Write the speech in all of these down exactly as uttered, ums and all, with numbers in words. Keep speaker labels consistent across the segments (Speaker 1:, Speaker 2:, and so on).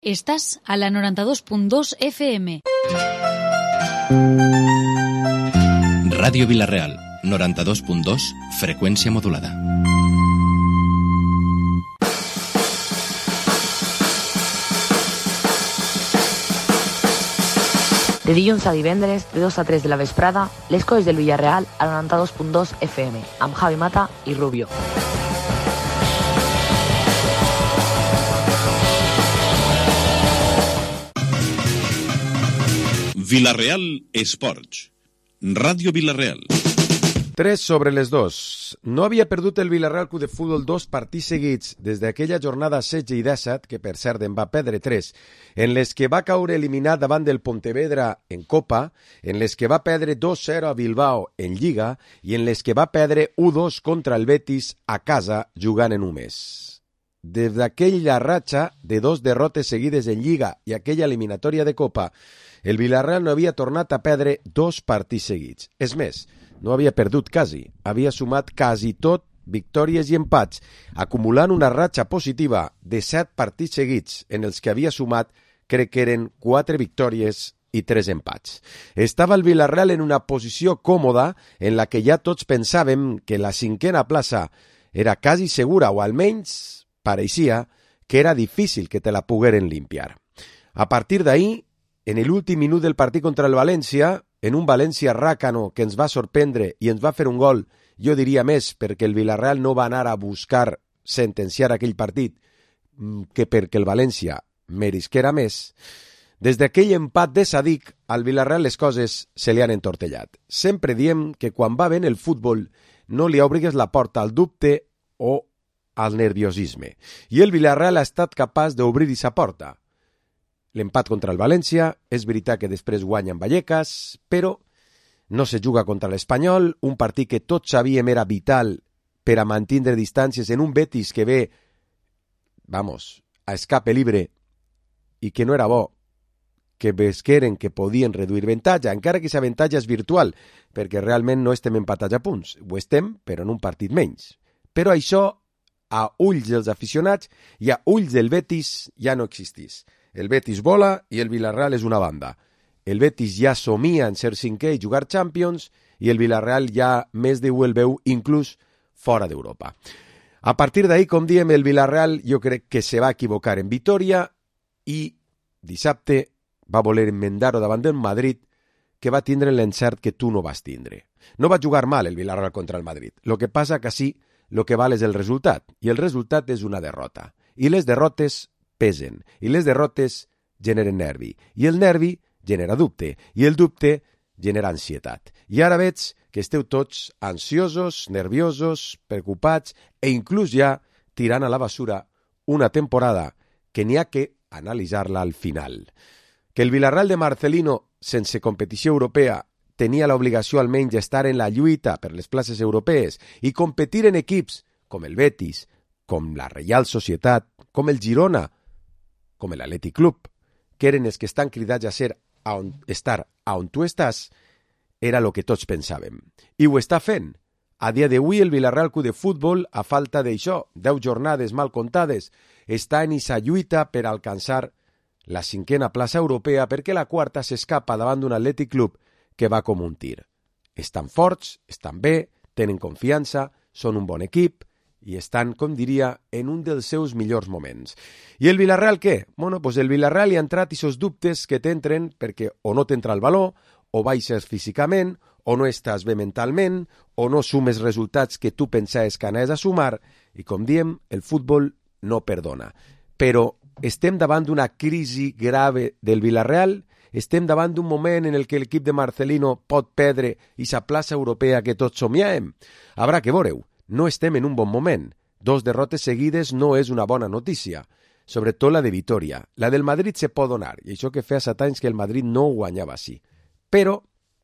Speaker 1: Estás a la noranta-dos punt dos F M.
Speaker 2: Ràdio Vila-real, noranta-dos punt dos, freqüència modulada.
Speaker 3: De dilluns a divendres, de dos a tres de la vesprada, les coses del Villarreal a noranta-dos punt dos F M, amb Javi Mata i Rubio.
Speaker 4: Vila-real Esports. Ràdio Vila-real.
Speaker 5: tres sobre les dos. No havia perdut el Vila-real Club de Futbol dos partits seguits des d'aquella jornada setze i disset, que per cert en va perdre tres, en les que va caure eliminat davant del Pontevedra en Copa, en les que va perdre dos zero a Bilbao en Lliga i en les que va perdre u dos contra el Betis a casa jugant en un mes. Des d'aquella ratxa de dos derrotes seguides en Lliga i aquella eliminatòria de Copa, el Vila-real no havia tornat a perdre dos partits seguits. És més, no havia perdut quasi, havia sumat quasi tot victòries i empats, acumulant una ratxa positiva de set partits seguits, en els que havia sumat, crec que eren quatre victòries i tres empats. Estava el Vila-real en una posició còmoda en la que ja tots pensàvem que la cinquena plaça era quasi segura, o almenys pareixia que era difícil que te la pogueren limpiar. A partir d'ahir, en l'últim minut del partit contra el València, en un València ràcano que ens va sorprendre i ens va fer un gol, jo diria més perquè el Vila-real no va anar a buscar sentenciar aquell partit que perquè el València merisquera més, des d'aquell empat de Sadik, al Vila-real les coses se li han entortellat. Sempre diem que quan va bé el futbol no li obrigues la porta al dubte o al nerviosisme. I el Vila-real ha estat capaç d'obrir aquesta porta. L'empat contra el València, és veritat que després guanya en Vallecas, però no se juga contra l'Espanyol, un partit que tots sabíem era vital per a mantindre distàncies en un Betis que ve, vamos, a escape libre i que no era bo, que vesqueren que podien reduir avantatge, encara que aquesta avantatge és virtual, perquè realment no estem empatats a punts, ho estem, però en un partit menys. Però això, a ulls dels aficionats i a ulls del Betis, ja no existís. El Betis vola i el Vila-real és una banda. El Betis ja somia en ser cinquè i jugar Champions i el Vila-real ja més de el veu inclús fora d'Europa. A partir d'ahir, com diem, el Vila-real jo crec que se va equivocar en Vitoria i dissabte va voler enmendar-ho davant del Madrid, que va tindre l'encert que tu no vas tindre. No va jugar mal el Vila-real contra el Madrid. Lo que passa que sí, lo que val és el resultat, i el resultat és una derrota. I les derrotes pesen, i les derrotes generen nervi, i el nervi genera dubte, i el dubte genera ansietat. I ara veig que esteu tots ansiosos, nerviosos, preocupats, e inclús ja tirant a la basura una temporada que n'hi ha que analitzar-la al final. Que el Vila-real de Marcelino, sense competició europea, tenia l'obligació almenys d'estar en la lluita per les places europees i competir en equips com el Betis, com la Reial Societat, com el Girona, com l'Atlètic Club, que eren els que estan cridats a ser a on, estar a on tu estàs, era el que tots pensàvem. I ho està fent. A dia d'avui el Vila-real Club de Futbol, a falta d'això, deu jornades mal comptades, està en aquesta lluita per alcançar la cinquena plaça europea perquè la quarta s'escapa davant d'un Atlètic Club que va com un tir. Estan forts, estan bé, tenen confiança, són un bon equip, i estan, com diria, en un dels seus millors moments. I el Vila-real què? Bueno, pues el Vila-real hi ha entrat aquests dubtes que t'entren perquè o no t'entra el valor, o baixes físicament, o no estàs bé mentalment, o no sumes resultats que tu pensaves que anaves a sumar, i com diem, el futbol no perdona. Però estem davant d'una crisi grave del Vila-real, estem davant d'un moment en el que l'equip de Marcelino pot perdre aquesta plaça europea que tots somiàvem. Haurà que veure-ho. No estem en un bon moment. Dos derrotes seguides no és una bona notícia, sobretot la de Vitoria. La del Madrid se pot donar, i això que feia set anys que el Madrid no guanyava així. Però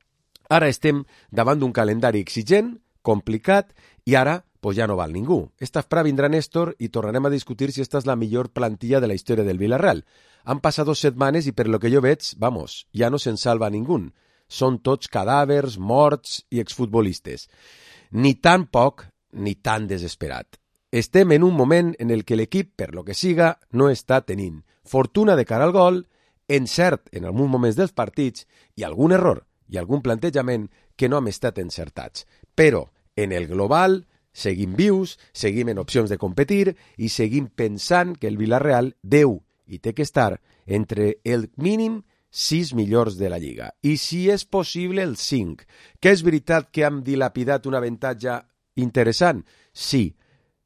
Speaker 5: ara estem davant d'un calendari exigent, complicat, i ara pues ja no val ningú. Esta fra vindrà Néstor i tornarem a discutir si esta és la millor plantilla de la història del Vila-real. Han passat dos setmanes i per lo que jo veig, vamos, ja no se'n salva ningú. Són tots cadàvers, morts i exfutbolistes. Ni tan poc ni tan desesperat. estem en un moment en el que l'equip, per lo que siga, no està tenint fortuna de cara al gol, encert en alguns moments dels partits i algun error i algun plantejament que no hem estat encertats. Però, en el global, seguim vius, seguim en opcions de competir i seguim pensant que el Villarreal deu i té que estar entre el mínim sis millors de la Lliga. I si és possible, el cinc. Que és veritat que hem dilapidat un avantatge interessant? Sí.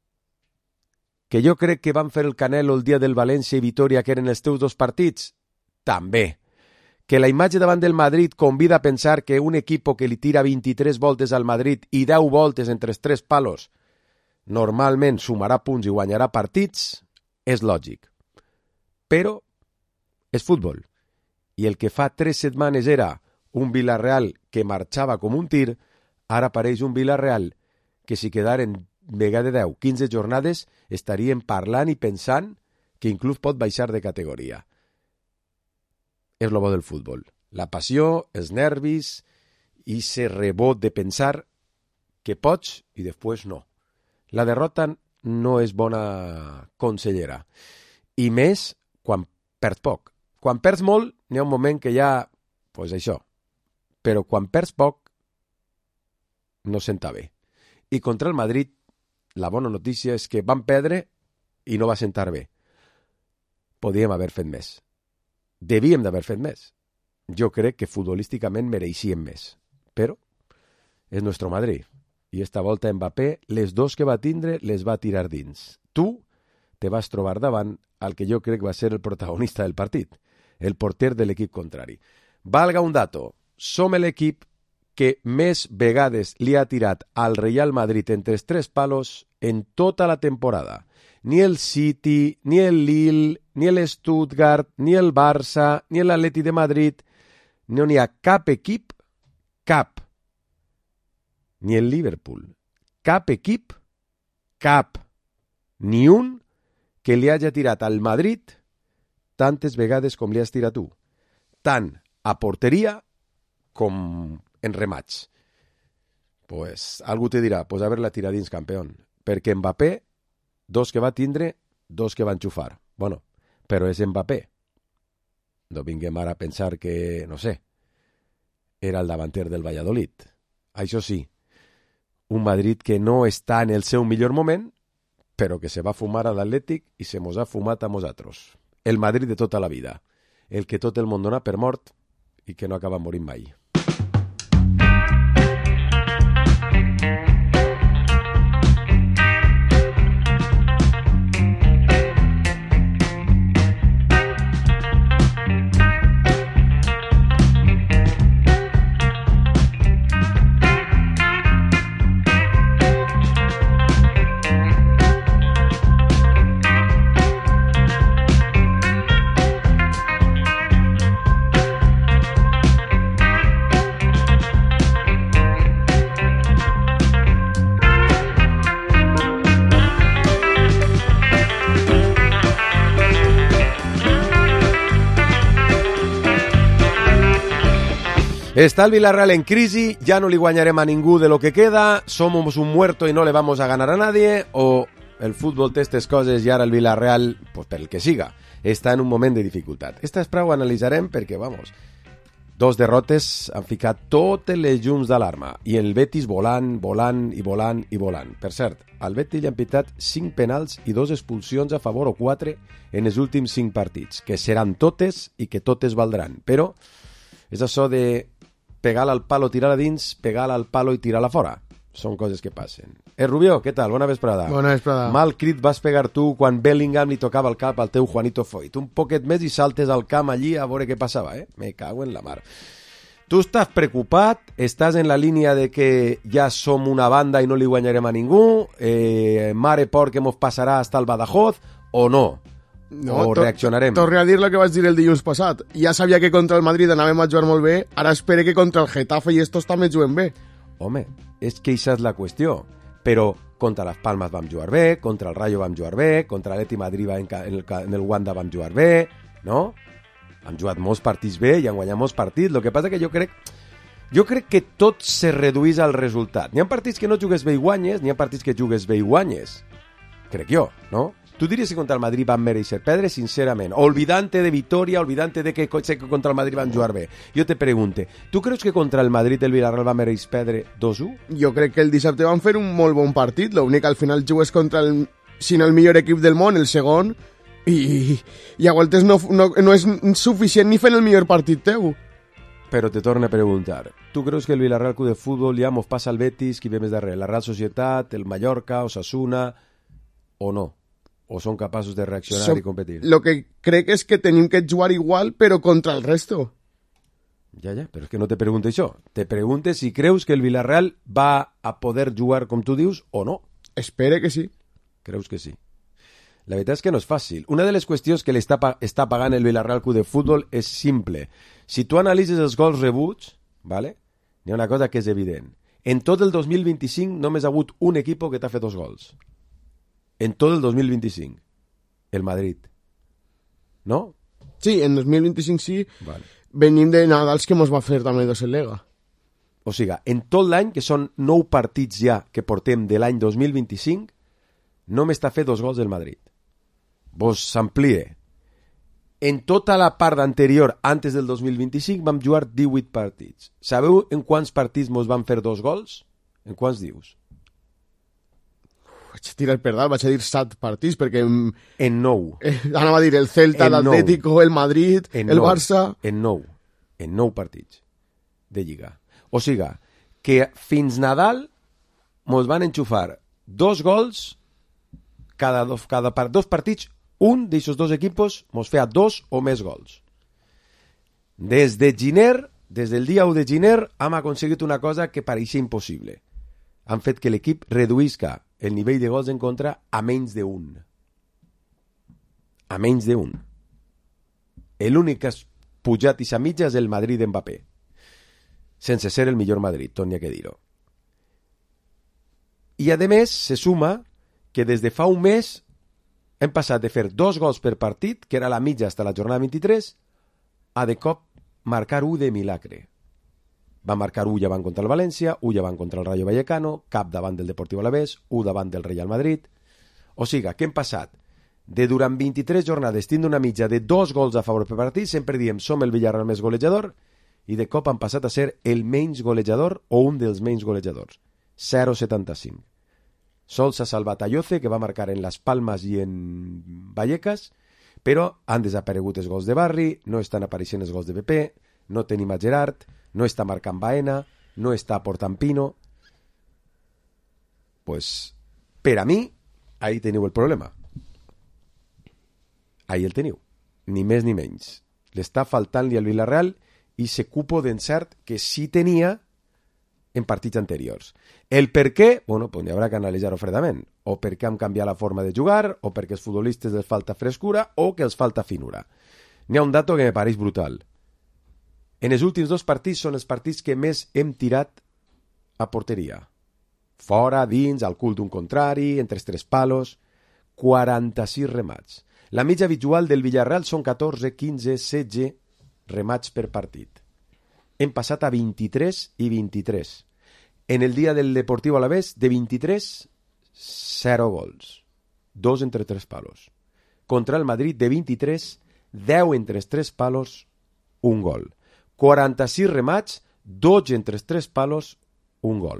Speaker 5: Que jo crec que van fer el Canelo el dia del València i Vitòria, que eren els teus dos partits? També. Que la imatge davant del Madrid convida a pensar que un equip que li tira vint-i-tres voltes al Madrid i deu voltes entre els tres palos normalment sumarà punts i guanyarà partits, és lògic. Però és futbol. I el que fa tres setmanes era un Villarreal que marxava com un tir, ara apareix un Villarreal que si quedaren vegada deu, quinze jornades, estaríem parlant i pensant que inclús pot baixar de categoria. És lo bo del futbol. La passió, els nervis i ese rebot de pensar que pots i després no. La derrota no és bona consellera. I més quan perds poc. Quan perds molt, n'hi ha un moment que ja, pues això. Però quan perds poc, no senta bé. I contra el Madrid, la bona notícia és que van perdre i no va sentar bé. Podíem haver fet més. Devíem d'haver fet més. Jo crec que futbolísticament mereixíem més. Però és nostre Madrid. I esta volta Mbappé, les dos que va tindre, les va tirar dins. Tu te vas trobar davant al que jo crec va ser el protagonista del partit, el porter de l'equip contrari. Valga un dato, som l'equip que més vegades li ha tirat al Real Madrid entre els tres palos en tota la temporada. Ni el City, ni el Lille, ni el Stuttgart, ni el Barça, ni l'Atleti de Madrid, no n'hi ha cap equip, cap, ni el Liverpool, cap equip, cap, ni un que li hagi tirat al Madrid tantes vegades com li has tirat tu, tant a porteria com en remats. Pues algú te dirà, pues haver-la tirat dins, campeón, perquè Mbappé, dos que va tindre, dos que van xufar. Bueno, però és Mbappé. No vinguem ara a pensar que, no sé, era el davanter del Valladolid. Això sí, un Madrid que no està en el seu millor moment, però que se va fumar a l'Atlètic i se mos ha fumat a nosaltres. El Madrid de tota la vida. El que tot el món dona per mort i que no acaba morint mai. Está el Villarreal en crisis, ya no le guañaremos a ningú de lo que queda, somos un muerto y no le vamos a ganar a nadie, o el fútbol té aquestes coses i ara el Villarreal, pues per el que siga, està en un moment de dificultat. Esta espera ho analitzarem perquè, vamos, dos derrotes han ficat totes les llums d'alarma i el Betis volant, volant i volant i volant. Per cert, al Betis li han pitat cinc penals i dos expulsions a favor o quatre en els últims cinc partits, que seran totes i que totes valdran, però és això de pegar al palo, tirar a dins, pegar al palo i tirar-la fora. Són coses que passen. Eh, Rubió, què tal? Bona vesprada.
Speaker 6: Bona vesprada.
Speaker 5: Mal crit vas pegar tu quan Bellingham li tocava el cap al teu Juanito Foyt. Un poquet més i saltes al camp allí a veure què passava, eh? Me cago en la mar. Tu estàs preocupat, estàs en la línia de que ja som una banda i no li guanyarem a ningú, eh, mare por que mos passarà hasta el Badajoz, o no? No, o reaccionarem.
Speaker 6: Torne a dir el que vaig dir el dilluns passat. Ja sabia que contra el Madrid anàvem a jugar molt bé, ara espere que contra el Getafe i estos també juguen bé.
Speaker 5: Home, és que això és la qüestió. Però contra les Palmes vam jugar bé, contra el Rayo vam jugar bé, contra l'Atleti Madrid en el, en el Wanda vam jugar bé, no? Hem jugat molts partits bé i hem guanyat molts partits. El que passa que jo crec jo crec que tot se reduís al resultat. N'hi ha partits que no jugues bé i guanyes, n'hi ha partits que jugues bé i guanyes. crec jo, no? Tu diries que contra el Madrid van mereixer perdre, sincerament, olvidante de victòria, olvidante de que sé que contra el Madrid van jugar bé. Jo te pregunte, tu creus que contra el Madrid el Villarreal va mereixer perdre dos a u?
Speaker 6: Jo crec que el dissabte van fer un molt bon partit, l'únic que al final jugues contra el, si no el millor equip del món, el segon, i, i a voltes no, no, no és suficient ni fent el millor partit teu.
Speaker 5: Però te torno a preguntar, tu creus que el Villarreal Club de Futbol ja mos passa el Betis, qui ve més darrere, la Real Societat, el Mallorca, Osasuna, o no? O són capaços de reaccionar so, i competir?
Speaker 6: Lo que crec és que tenim que jugar igual, però contra el resto.
Speaker 5: Ja, ja, però és que no te pregunto això. Te pregunto si creus que el Villarreal va a poder jugar com tu dius o no.
Speaker 6: Espere que sí.
Speaker 5: Creus que sí. La veritat és que no és fàcil. Una de les qüestions que l'està està pagant el Villarreal Club de Futbol és simple. Si tu analitzes els gols rebuts, ¿vale? Hi ha una cosa que és evident. En tot el dos mil vint-i-cinc només ha hagut un equip que t'ha fet dos gols. En tot el dos mil vint-i-cinc. El Madrid. ¿No?
Speaker 6: Sí, en dos mil vint-i-cinc sí.
Speaker 5: Vale.
Speaker 6: Venim de Nadals que mos va fer també dos en Lega.
Speaker 5: O sigui, en tot l'any, que són nou partits ja que portem de l'any dos mil vint-i-cinc, només t'ha fet dos gols del Madrid. Vos s'amplie. En tota la part anterior, antes del dos mil vint-i-cinc, vam jugar divuit partits. Sabeu en quants partits mos van fer dos gols? En quants dius?
Speaker 6: Vaig tirar per dalt, vaig a dir set partits, perquè...
Speaker 5: En nou.
Speaker 6: Eh, anava a dir el Celta, l'Atlético, el Madrid,
Speaker 5: en
Speaker 6: el
Speaker 5: nou.
Speaker 6: Barça...
Speaker 5: En nou. En nou partits de Lliga. O sigui, que fins Nadal mos van enxufar dos gols cada dos, cada par, dos partits, un d'aquests dos equipos mos feia dos o més gols. Des de gener, des del dia u de gener, hem aconseguit una cosa que pareixia impossible. Han fet que l'equip reduïsca el nivell de gols en contra a menys d'un. A menys d'un. L'únic que ha pujat i s'ha mitja és el Madrid d'Mbappé. Sense ser el millor Madrid, tot n'hi ha que dir-ho. I a més se suma que des de fa un mes hem passat de fer dos gols per partit, que era la mitja fins a la jornada vint-i-tres, a de cop marcar un de milagre. Va marcar un ja van contra el València, un ja van contra el Rayo Vallecano, cap davant del Deportiu Alavés, un davant del Real Madrid. O sigui, què hem passat? De durant vint-i-tres jornades tindre una mitja de dos gols a favor per partit, sempre diem som el Villarreal més golejador, i de cop han passat a ser el menys golejador o un dels menys golejadors. zero coma setanta-cinc. Sols s'ha salvat a Yoce, que va marcar en Las Palmas i en Vallecas, però han desaparegut els gols de Barri, no estan apareixent els gols de Pepe, no tenim a Gerard, no està marcant Baena, no està portant Pino. Pues, per a mi, ahí teniu el problema. Ahí el teniu. Ni més ni menys. L'està faltant-li al Villarreal i se cupo d'encert que sí tenia en partits anteriors. El per què? Bueno, pues n'hi haurà que analitzar-ho fredament. O perquè han canviat la forma de jugar, o perquè els futbolistes els falta frescura, o que els falta finura. N'hi ha un dato que me pareix brutal. En els últims dos partits són els partits que més hem tirat a porteria. Fora, dins, al cul d'un contrari, entre els tres palos, quaranta-sis remats. La mitja habitual del Villarreal són catorze, quinze, setze remats per partit. Hem passat a vint-i-tres i vint-i-tres. En el dia del Deportiu Alavés, de vint-i-tres, zero gols. Dos entre tres palos. Contra el Madrid, de vint-i-tres, deu entre tres palos, un gol. quaranta-sis remats, dotze entre tres palos, un gol.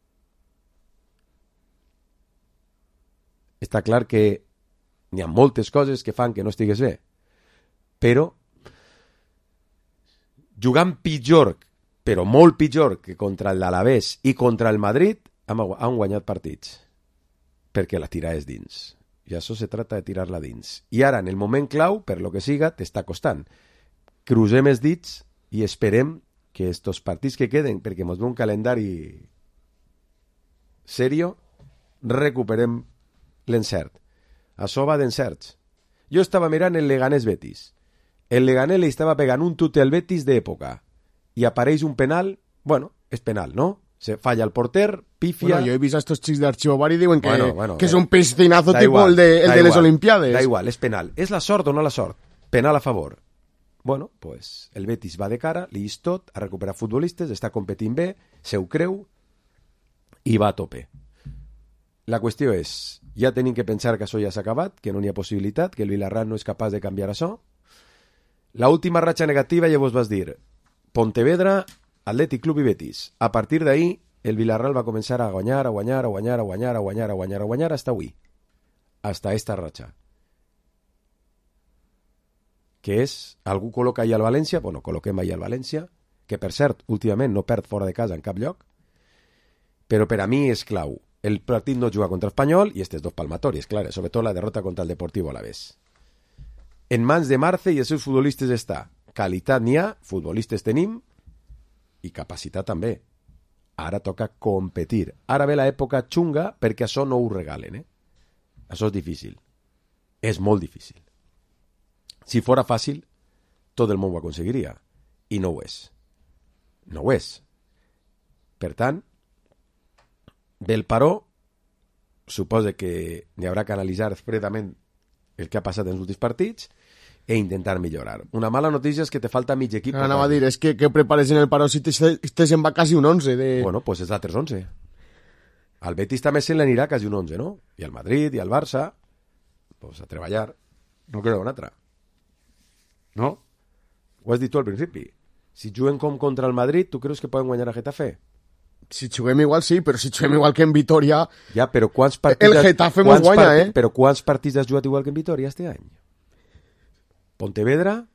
Speaker 5: Està clar que n'hi ha moltes coses que fan que no estigués bé, però jugant pitjor, però molt pitjor que contra l'Alavés i contra el Madrid, han guanyat partits, perquè la tira és dins. I això se trata de tirar-la dins. I ara, en el moment clau, per lo que siga, t'està costant. Crucem els dits i esperem que estos partits que queden, perquè ens ve un calendari serio, recuperem l'encert. Això va d'encerts. Jo estava mirant el Leganés Betis. El Leganés li estava pegant un tute al Betis d'època i apareix un penal, bueno, és penal, no? Se falla el porter, pifia...
Speaker 6: Bueno, yo he visto a estos chicos de Archivo y diuen que,
Speaker 5: bueno, bueno,
Speaker 6: que
Speaker 5: eh,
Speaker 6: es un piscinazo tipo
Speaker 5: igual,
Speaker 6: el de, el de les Olimpiades.
Speaker 5: Da igual, és penal. És la sort o no la sort? Penal a favor. Bueno, pues el Betis va de cara, li és tot, ha recuperat futbolistes, està competint bé, se ho creu i va a tope. la qüestió és, ja tenim que pensar que això ja s'ha acabat, que no n'hi ha possibilitat, que el Villarreal no és capaç de canviar això. La última ratxa negativa ja vos vas dir, Pontevedra, Atlètic Club i Betis. A partir d'ahí, el Villarreal va començar a guanyar, a guanyar, a guanyar, a guanyar, a guanyar, a guanyar, a guanyar, hasta avui. Hasta esta ratxa. Que és, algú col·loca ahir al València, bueno, col·loquem ahir al València, que per cert, últimament no perd fora de casa en cap lloc, però per a mi és clau. El partit no juga contra Espanyol i estes dos palmatoris, clar, sobretot la derrota contra el Deportivo Alavés. En mans de Marce i els seus futbolistes està. Qualitat n'hi ha, futbolistes tenim, i capacitat també. Ara toca competir. Ara ve l'època xunga perquè això no ho regalen, eh? Això és difícil. És molt difícil. Si fora fàcil, tot el món ho aconseguiria. I no ho és. No ho és. Per tant, del paró, suposa que n'hi haurà que analitzar fredament el que ha passat en els últims partits e intentar millorar. Una mala notícia és que te falta mig equip.
Speaker 6: Anava a dir, és que què prepares en el paró si t'es en va quasi un onze de...
Speaker 5: Bueno, pues és l'altres onze. Al Betis també se l'anirà quasi un onze, no? I al Madrid i al Barça, pues a treballar. No queda una altra. No? Ho has dit tu al principi. Si juguen com contra el Madrid, tu creus que poden guanyar a Getafe?
Speaker 6: Si juguem igual sí, però si juguem igual que en Vitoria...
Speaker 5: Ja, però quants partits...
Speaker 6: El Getafe mos guanya, part... eh?
Speaker 5: Però quants partits has jugat igual que en Vitoria este any? Pontevedra?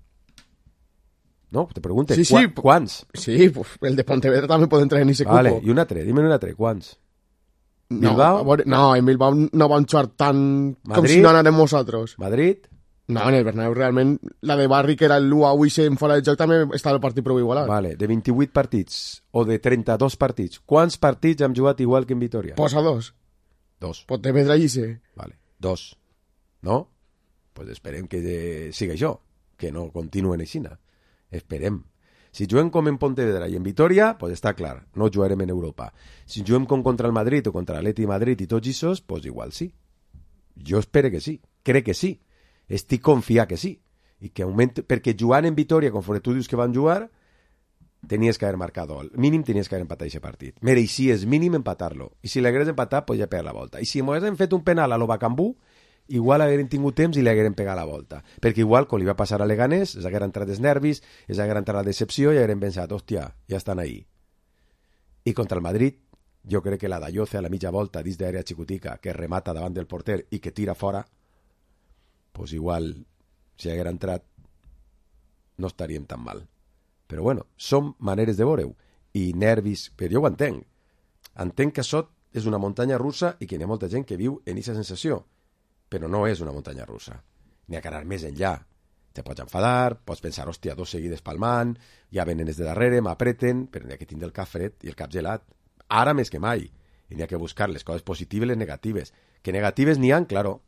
Speaker 5: No, te pregunte,
Speaker 6: sí, sí,
Speaker 5: ¿cu quants?
Speaker 6: Sí, pues el de Pontevedra també pot entrar en ese
Speaker 5: vale,
Speaker 6: cupo.
Speaker 5: I un altre, dime un altre, quants?
Speaker 6: No,
Speaker 5: Bilbao?
Speaker 6: veure, no, en Bilbao no van jugar tant
Speaker 5: Madrid?
Speaker 6: com si no anàrem nosaltres.
Speaker 5: Madrid?
Speaker 6: No, en el Bernabéu realment, la de Barri, que era l'u a u i en fora de joc, també estava el partit prou igualat.
Speaker 5: Vale, de vint-i-vuit partits o de trenta-dos partits, quants partits hem jugat igual que en Vitoria?
Speaker 6: Posa dos.
Speaker 5: Dos.
Speaker 6: Pontevedra i sí.
Speaker 5: Vale, dos. No? Pues esperem que siga això, que no continuen aixina. Esperem. Si juguem com en Pontevedra i en Vitoria, pues està clar, no jugarem en Europa. Si juguem com contra el Madrid o contra l'Atleti Madrid i tots aquests, pues igual sí. Jo espero que sí, crec que sí. Estic confiat que sí. I que augmente, perquè jugant en Vitoria, conforme tu dius que van jugar, tenies que haver marcat gol. Mínim tenies que haver empatat aquest partit. Mereixies mínim empatar-lo. I si l'hagués empatat, pues ja pegar la volta. I si m'ho haguessin fet un penal a l'Obacambú, igual hagueren tingut temps i li hagueren pegat la volta. Perquè igual, com li va passar a Leganés, es hagueren entrat els nervis, es hagueren entrat la decepció i hagueren pensat, hòstia, ja estan ahí. I contra el Madrid, jo crec que la d'Ayoce a la mitja volta dins d'àrea xicotica, que remata davant del porter i que tira fora, pues igual, si haguera entrat, no estaríem tan mal. Però bueno, són maneres de veure-ho. I nervis, però jo ho entenc. Entenc que això és una muntanya russa i que hi ha molta gent que viu en aquesta sensació. Però no és una muntanya russa. N'hi ha que anar més enllà. Te pots enfadar, pots pensar, hòstia, dos seguides palmant, ja venen des de darrere, m'apreten, però n'hi ha que tindre el cap fred i el cap gelat. Ara més que mai. I n'hi ha que buscar les coses positives i les negatives. Que negatives n'hi ha, claro.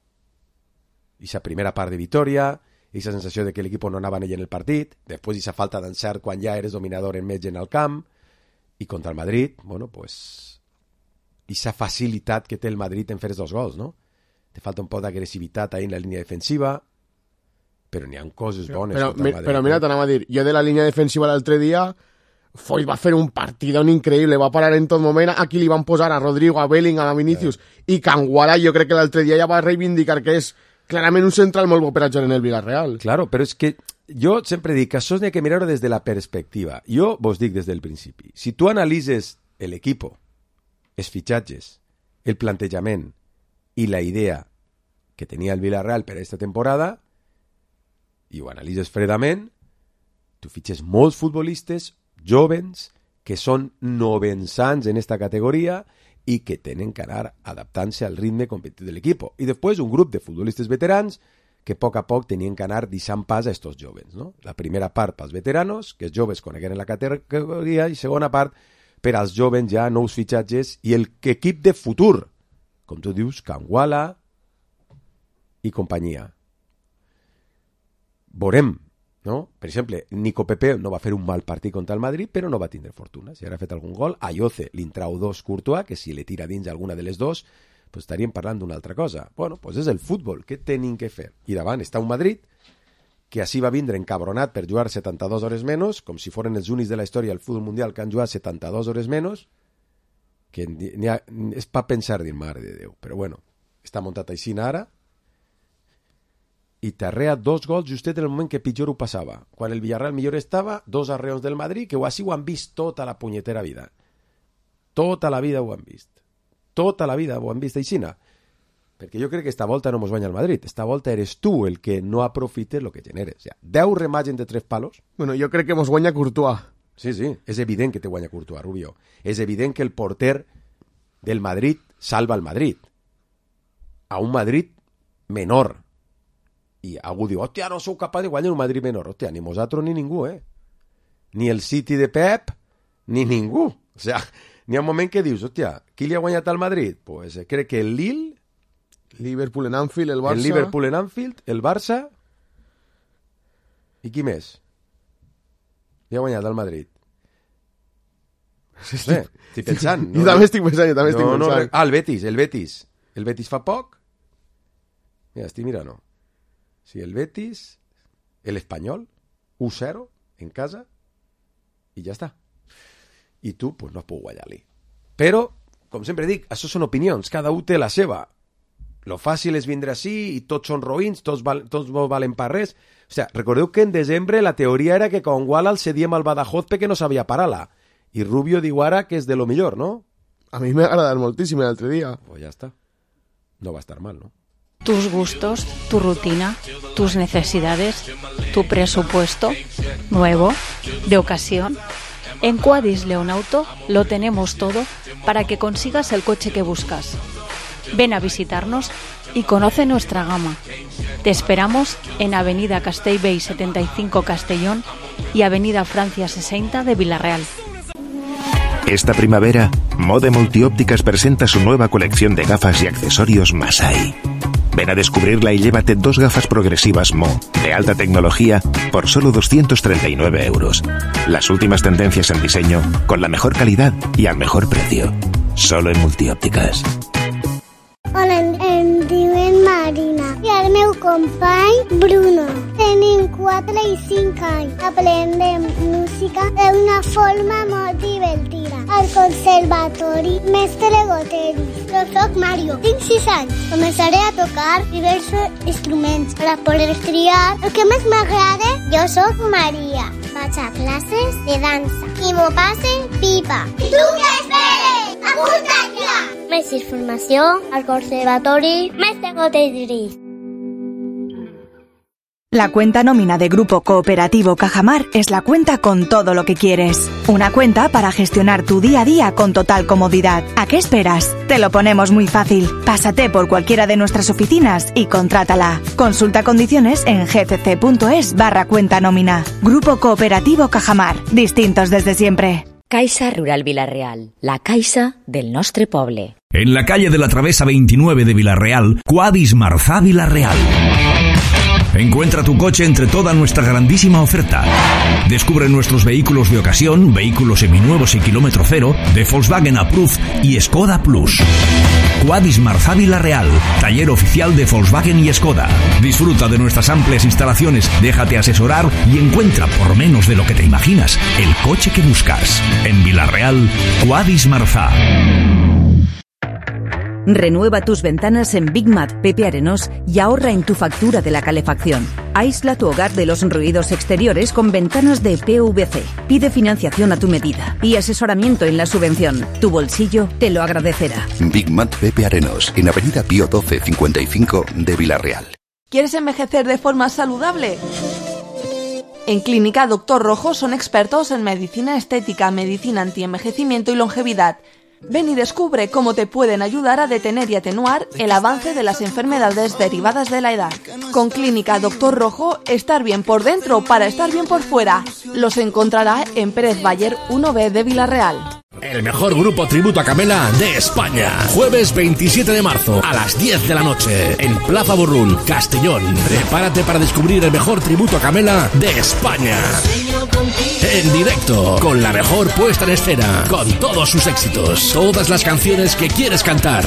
Speaker 5: I esa primera part de Vitoria, esa sensació de que l'equip no anava en ell en el partit, després esa falta d'encert quan ja eres dominador en mig en el camp, i contra el Madrid, bueno, pues, esa facilitat que té el Madrid en fer els dos gols, no? Te falta un poc d'agressivitat ahí en la línia defensiva, però n'hi ha coses bones.
Speaker 6: Però, mi, però mira, t'anava a dir, jo de la línia defensiva l'altre dia, Foyt va fer un partidón increïble, va parar en tot moment, aquí li van posar a Rodrigo, a Bellingham, a Vinicius, eh. i Canguala jo crec que l'altre dia ja va reivindicar que és clarament un central molt bo per a jugar en el Villarreal.
Speaker 5: Claro, però és que jo sempre dic que això n'hi ha que mirar-ho des de la perspectiva. Jo vos dic des del principi. Si tu analitzes l'equip, els fitxatges, el plantejament i la idea que tenia el Villarreal per a aquesta temporada, i ho analitzes fredament, tu fitxes molts futbolistes jovens que són novençants en esta categoria i que tenen que anar adaptant-se al ritme competitiu de l'equip. I després un grup de futbolistes veterans que a poc a poc tenien que anar deixant pas a estos jovens, no? La primera part pels veteranos, que els joves conegueren la categoria, i segona part per als jovens ja nous fitxatges i el equip de futur, com tu dius, Canguala i companyia. Veurem, no? Per exemple, Nico Pepe no va fer un mal partit contra el Madrid, però no va tindre fortuna. Si haguera fet algun gol, Ayoce li entrau dos Courtois, que si le tira dins alguna de les dos, pues estaríem parlant d'una altra cosa. Bueno, pues és el futbol, què tenim que fer? I davant està un Madrid que així va vindre encabronat per jugar setanta-dues hores menys, com si foren els únics de la història del futbol mundial que han jugat setanta-dues hores menys, que ni ha, és pa pensar dir, mare de Déu, però bueno, està muntat així ara, i t'arrea dos gols justet en el moment que pitjor ho passava. Quan el Villarreal millor estava, dos arreons del Madrid, que ho així ho han vist tota la punyetera vida. Tota la vida ho han vist. Tota la vida ho han vist aixina. Perquè jo crec que esta volta no mos guanya el Madrid. Esta volta eres tu el que no aprofites lo que generes. O sea, deu remats entre tres palos.
Speaker 6: Bueno, jo crec que mos guanya Courtois.
Speaker 5: Sí, sí, és evident que te guanya Courtois, Rubio. És evident que el porter del Madrid salva el Madrid. A un Madrid menor. I algú diu, hòstia, no sou capaç de guanyar un Madrid menor. Hòstia, ni nosaltres ni ningú, eh? Ni el City de Pep, ni ningú. O sea, n'hi ha un moment que dius, hòstia, qui li ha guanyat al Madrid? Pues eh, crec que el Lille,
Speaker 6: Liverpool en Anfield, el Barça...
Speaker 5: El Liverpool en Anfield, el Barça... I qui més? Li ha guanyat al Madrid.
Speaker 6: Sí,
Speaker 5: Bé, estic pensant.
Speaker 6: No? Jo també estic pensant, jo també estic
Speaker 5: no,
Speaker 6: pensant.
Speaker 5: No, ah, el Betis, el Betis. El Betis fa poc? Mira, estic mirant, no. Sí, el Betis, el Espanyol, u cero, en casa, i ja està. I tu, pues, no has pogut guanyar-li. Però, com sempre dic, això són opinions, cada un té la seva. Lo fàcil és vindre així i tots són roïns, tots, val, tots valen per res. O sea, recordeu que en desembre la teoria era que con Guala el cedíem al Badajoz perquè no sabia parar-la. I Rubio diu ara que és de lo millor, ¿no?
Speaker 6: A mi m'ha agradat moltíssim l'altre dia.
Speaker 5: Pues ya está. No va a estar mal, ¿no?
Speaker 7: Tus gustos, tu rutina, tus necesidades, tu presupuesto, nuevo, de ocasión. En Quadis León Auto lo tenemos todo para que consigas el coche que buscas. Ven a visitarnos y conoce nuestra gama. Te esperamos en Avenida Castellbell setenta y cinco Castellón y Avenida Francia sesenta de Villarreal.
Speaker 8: Esta primavera, Mode Multiópticas presenta su nueva colección de gafas y accesorios Masai. Ven a descubrirla y llévate dos gafas progresivas Mo, de alta tecnología, por solo doscientos treinta y nueve euros. Las últimas tendencias en diseño, con la mejor calidad y al mejor precio. Solo en Multiópticas.
Speaker 9: Hola, em diuen Marina i el meu company Bruno. Tenim quatre i cinc anys. Aprendem música d'una forma molt divertida. Al conservatori Mestre Goteri. Jo soc Mario, tinc sis anys. Començaré a tocar diversos instruments per a poder triar el que més m'agrada. Jo soc Maria. Vaig a classes de dansa i m'ho passe pipa. I tu què esperes? Apunta't ja! Més informació al Conservatori Mestre Goteri.
Speaker 10: La cuenta nómina de Grupo Cooperativo Cajamar es la cuenta con todo lo que quieres. Una cuenta para gestionar tu día a día con total comodidad. ¿A qué esperas? Te lo ponemos muy fácil. Pásate por cualquiera de nuestras oficinas y contrátala. Consulta condiciones en gcc.es barra cuenta nómina. Grupo Cooperativo Cajamar. Distintos desde siempre.
Speaker 11: Caixa Rural Villarreal, la caixa del nostre poble.
Speaker 12: En la calle de la Travesa veintinueve de Villarreal, Quadis Marzà Villarreal. Encuentra tu coche entre toda nuestra grandísima oferta. Descubre nuestros vehículos de ocasión, vehículos seminuevos y kilómetro cero, de Volkswagen Approved y Skoda Plus. Quadis Marzà Villarreal, taller oficial de Volkswagen y Skoda. Disfruta de nuestras amplias instalaciones, déjate asesorar y encuentra por menos de lo que te imaginas el coche que buscas. En Villarreal, Quadis Marzà.
Speaker 13: Renueva tus ventanas en Big Mat Pepe Arenós y ahorra en tu factura de la calefacción. Aísla tu hogar de los ruidos exteriores con ventanas de P V C. Pide financiación a tu medida y asesoramiento en la subvención. Tu bolsillo te lo agradecerá.
Speaker 14: Big Mat Pepe Arenós, en Avenida Pío doce cincuenta y cinco de Villarreal.
Speaker 15: ¿Quieres envejecer de forma saludable? En Clínica Doctor Rojo son expertos en medicina estética, medicina antienvejecimiento y longevidad. Ven y descubre cómo te pueden ayudar a detener y atenuar el avance de las enfermedades derivadas de la edad. Con Clínica Doctor Rojo, estar bien por dentro para estar bien por fuera. Los encontrará en Pérez Bayer uno B de Villarreal.
Speaker 16: El mejor grupo tributo a Camela de España. Jueves veintisiete de marzo a las diez de la noche en Plaza Borrún, Castellón. Prepárate para descubrir el mejor tributo a Camela de España. En directo, con la mejor puesta en escena, con todos sus éxitos, todas las canciones que quieres cantar.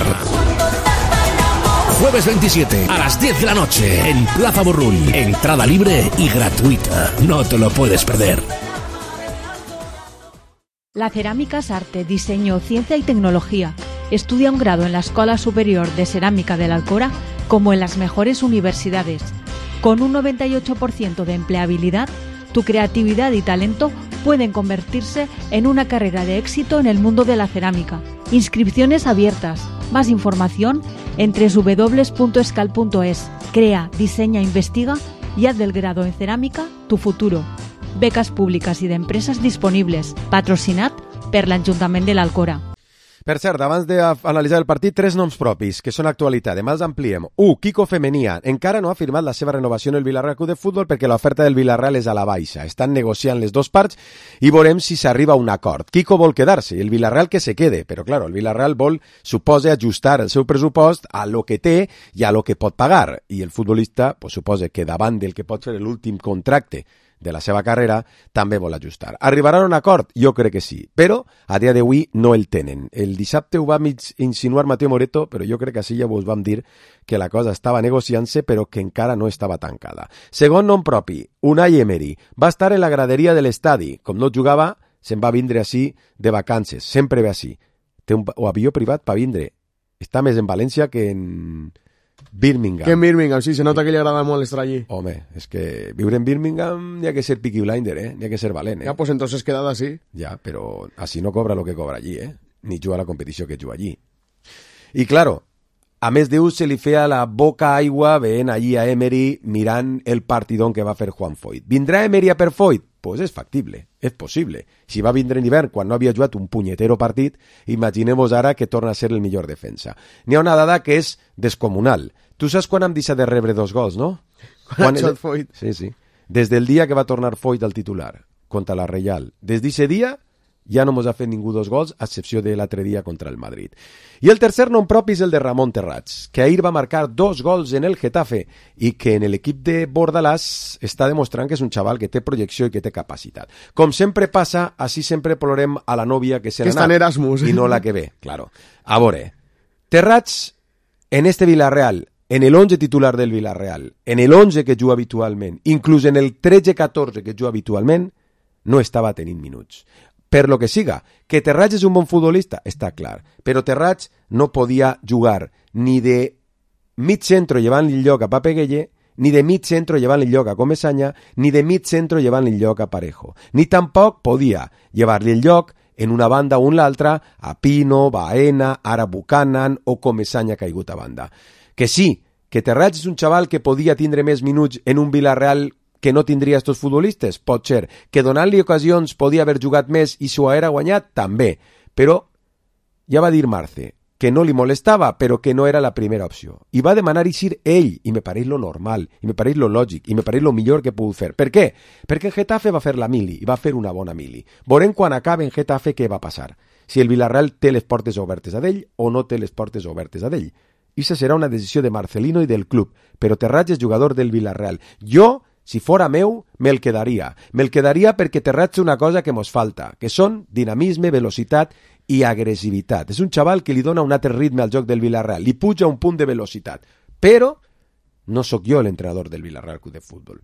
Speaker 16: Jueves veintisiete a las diez de la noche en Plaza Borrún. Entrada libre y gratuita. No te lo puedes perder.
Speaker 7: La cerámica es arte, diseño, ciencia y tecnología. Estudia un grado en la Escuela Superior de Cerámica de la Alcora como en las mejores universidades. Con un noventa y ocho por ciento de empleabilidad, tu creatividad y talento pueden convertirse en una carrera de éxito en el mundo de la cerámica. Inscripciones abiertas. Más información en doble u doble u doble u punto escal punto es. Crea, diseña, investiga y haz del grado en cerámica tu futuro. Becas públiques i d'empreses disponibles, patrocinat per l'Ajuntament de l'Alcora.
Speaker 5: Per cert, abans d'analitzar el partit, tres noms propis, que són actualitat. Demà els ampliem. u. Kiko Femenia. Encara no ha firmat la seva renovació en el Villarreal Club de Futbol perquè l'oferta del Villarreal és a la baixa. Estan negociant les dues parts i veurem si s'arriba a un acord. Kiko vol quedar-se i el Villarreal que se quede, però claro, el Villarreal vol, suposa, ajustar el seu pressupost a lo que té i a lo que pot pagar. I el futbolista, pues, suposa que davant del que pot ser l'últim contracte de la seva carrera, també vol ajustar. Arribaran a un acord? Jo crec que sí, però a dia d'avui no el tenen. El dissabte ho va mig insinuar Mateo Moreto, però jo crec que així ja vos vam dir que la cosa estava negociant-se, però que encara no estava tancada. Segon nom propi, Unai Emery. Va estar en la graderia de l'estadi. Com no jugava, se'n va vindre així de vacances. Sempre ve així. Té un avió privat per vindre. Està més en València que en Birmingham.
Speaker 6: Que en Birmingham, sí, se nota que li agrada molt estar allí.
Speaker 5: Home, és que viure en Birmingham n'hi ha que ser Peaky Blinder, eh? N'hi ha que ser valent, eh?
Speaker 6: Ja, pues entonces quedada así.
Speaker 5: Ja, però así no cobra lo que cobra allí, eh? Ni juga la competició que juga allí. I claro, a més d'u se li feia la boca aigua veient allí a Emery mirant el partidón que va fer Juan Foyt. Vindrà Emery a per Foyt? Pues és factible, és possible. Si va vindre en hivern quan no havia jugat un punyetero partit, imaginem-vos ara que torna a ser el millor defensa. N'hi ha una dada que és descomunal. Tu saps quan hem deixat de rebre dos gols, no?
Speaker 6: Quan ha xot Foyt.
Speaker 5: Sí, sí. Des del dia que va tornar Foyt al titular contra la Reial. Des d'aquest dia ja no mos ha fet ningú dos gols, a excepció de l'altre dia contra el Madrid. I el tercer nom propi és el de Ramon Terrats, que ahir va marcar dos gols en el Getafe i que en l'equip de Bordalàs està demostrant que és un xaval que té projecció i que té capacitat. Com sempre passa, així sempre plorem a la nòvia que se n'ha anat.
Speaker 6: Erasmus.
Speaker 5: I no la que ve, claro. A veure, Terrats en este Villarreal, en el once titular del Villarreal, en el once que juga habitualment, inclús en el tretze catorze que juga habitualment, no estava tenint minuts. Per lo que siga, que Terrats és un bon futbolista, està clar, però Terrats no podia jugar ni de mig centro llevant-li el lloc a Pape Gueye, ni de mig centro llevant-li el lloc a Comesaña, ni de mig centro llevant-li el lloc a Parejo. Ni tampoc podia llevar-li el lloc en una banda o en l'altra a Pino, Baena, ara Buchanan o Comesaña caigut a banda. Que sí, que Terrats és un xaval que podia tindre més minuts en un Villarreal que no tindria estos futbolistes? Pot ser. Que donant-li ocasions podia haver jugat més i s'ho haguera guanyat? També. Però ja va dir Marce que no li molestava, però que no era la primera opció. I va demanar eixir ell, i me pareix lo normal, i me pareix lo lògic, i me pareix lo millor que pugui fer. Per què? Perquè en Getafe va fer la mili, i va fer una bona mili. Veurem quan acabe en Getafe què va passar. Si el Villarreal té les portes obertes a d'ell o no té les portes obertes a d'ell. I això serà una decisió de Marcelino i del club, però Terrats és jugador del Villarreal. Jo, si fora meu, me'l quedaria. Me'l quedaria perquè Terrats té una cosa que mos falta, que són dinamisme, velocitat i agressivitat. És un xaval que li dona un altre ritme al joc del Villarreal, li puja un punt de velocitat. Però no sóc jo l'entrenador del Villarreal Club de Futbol.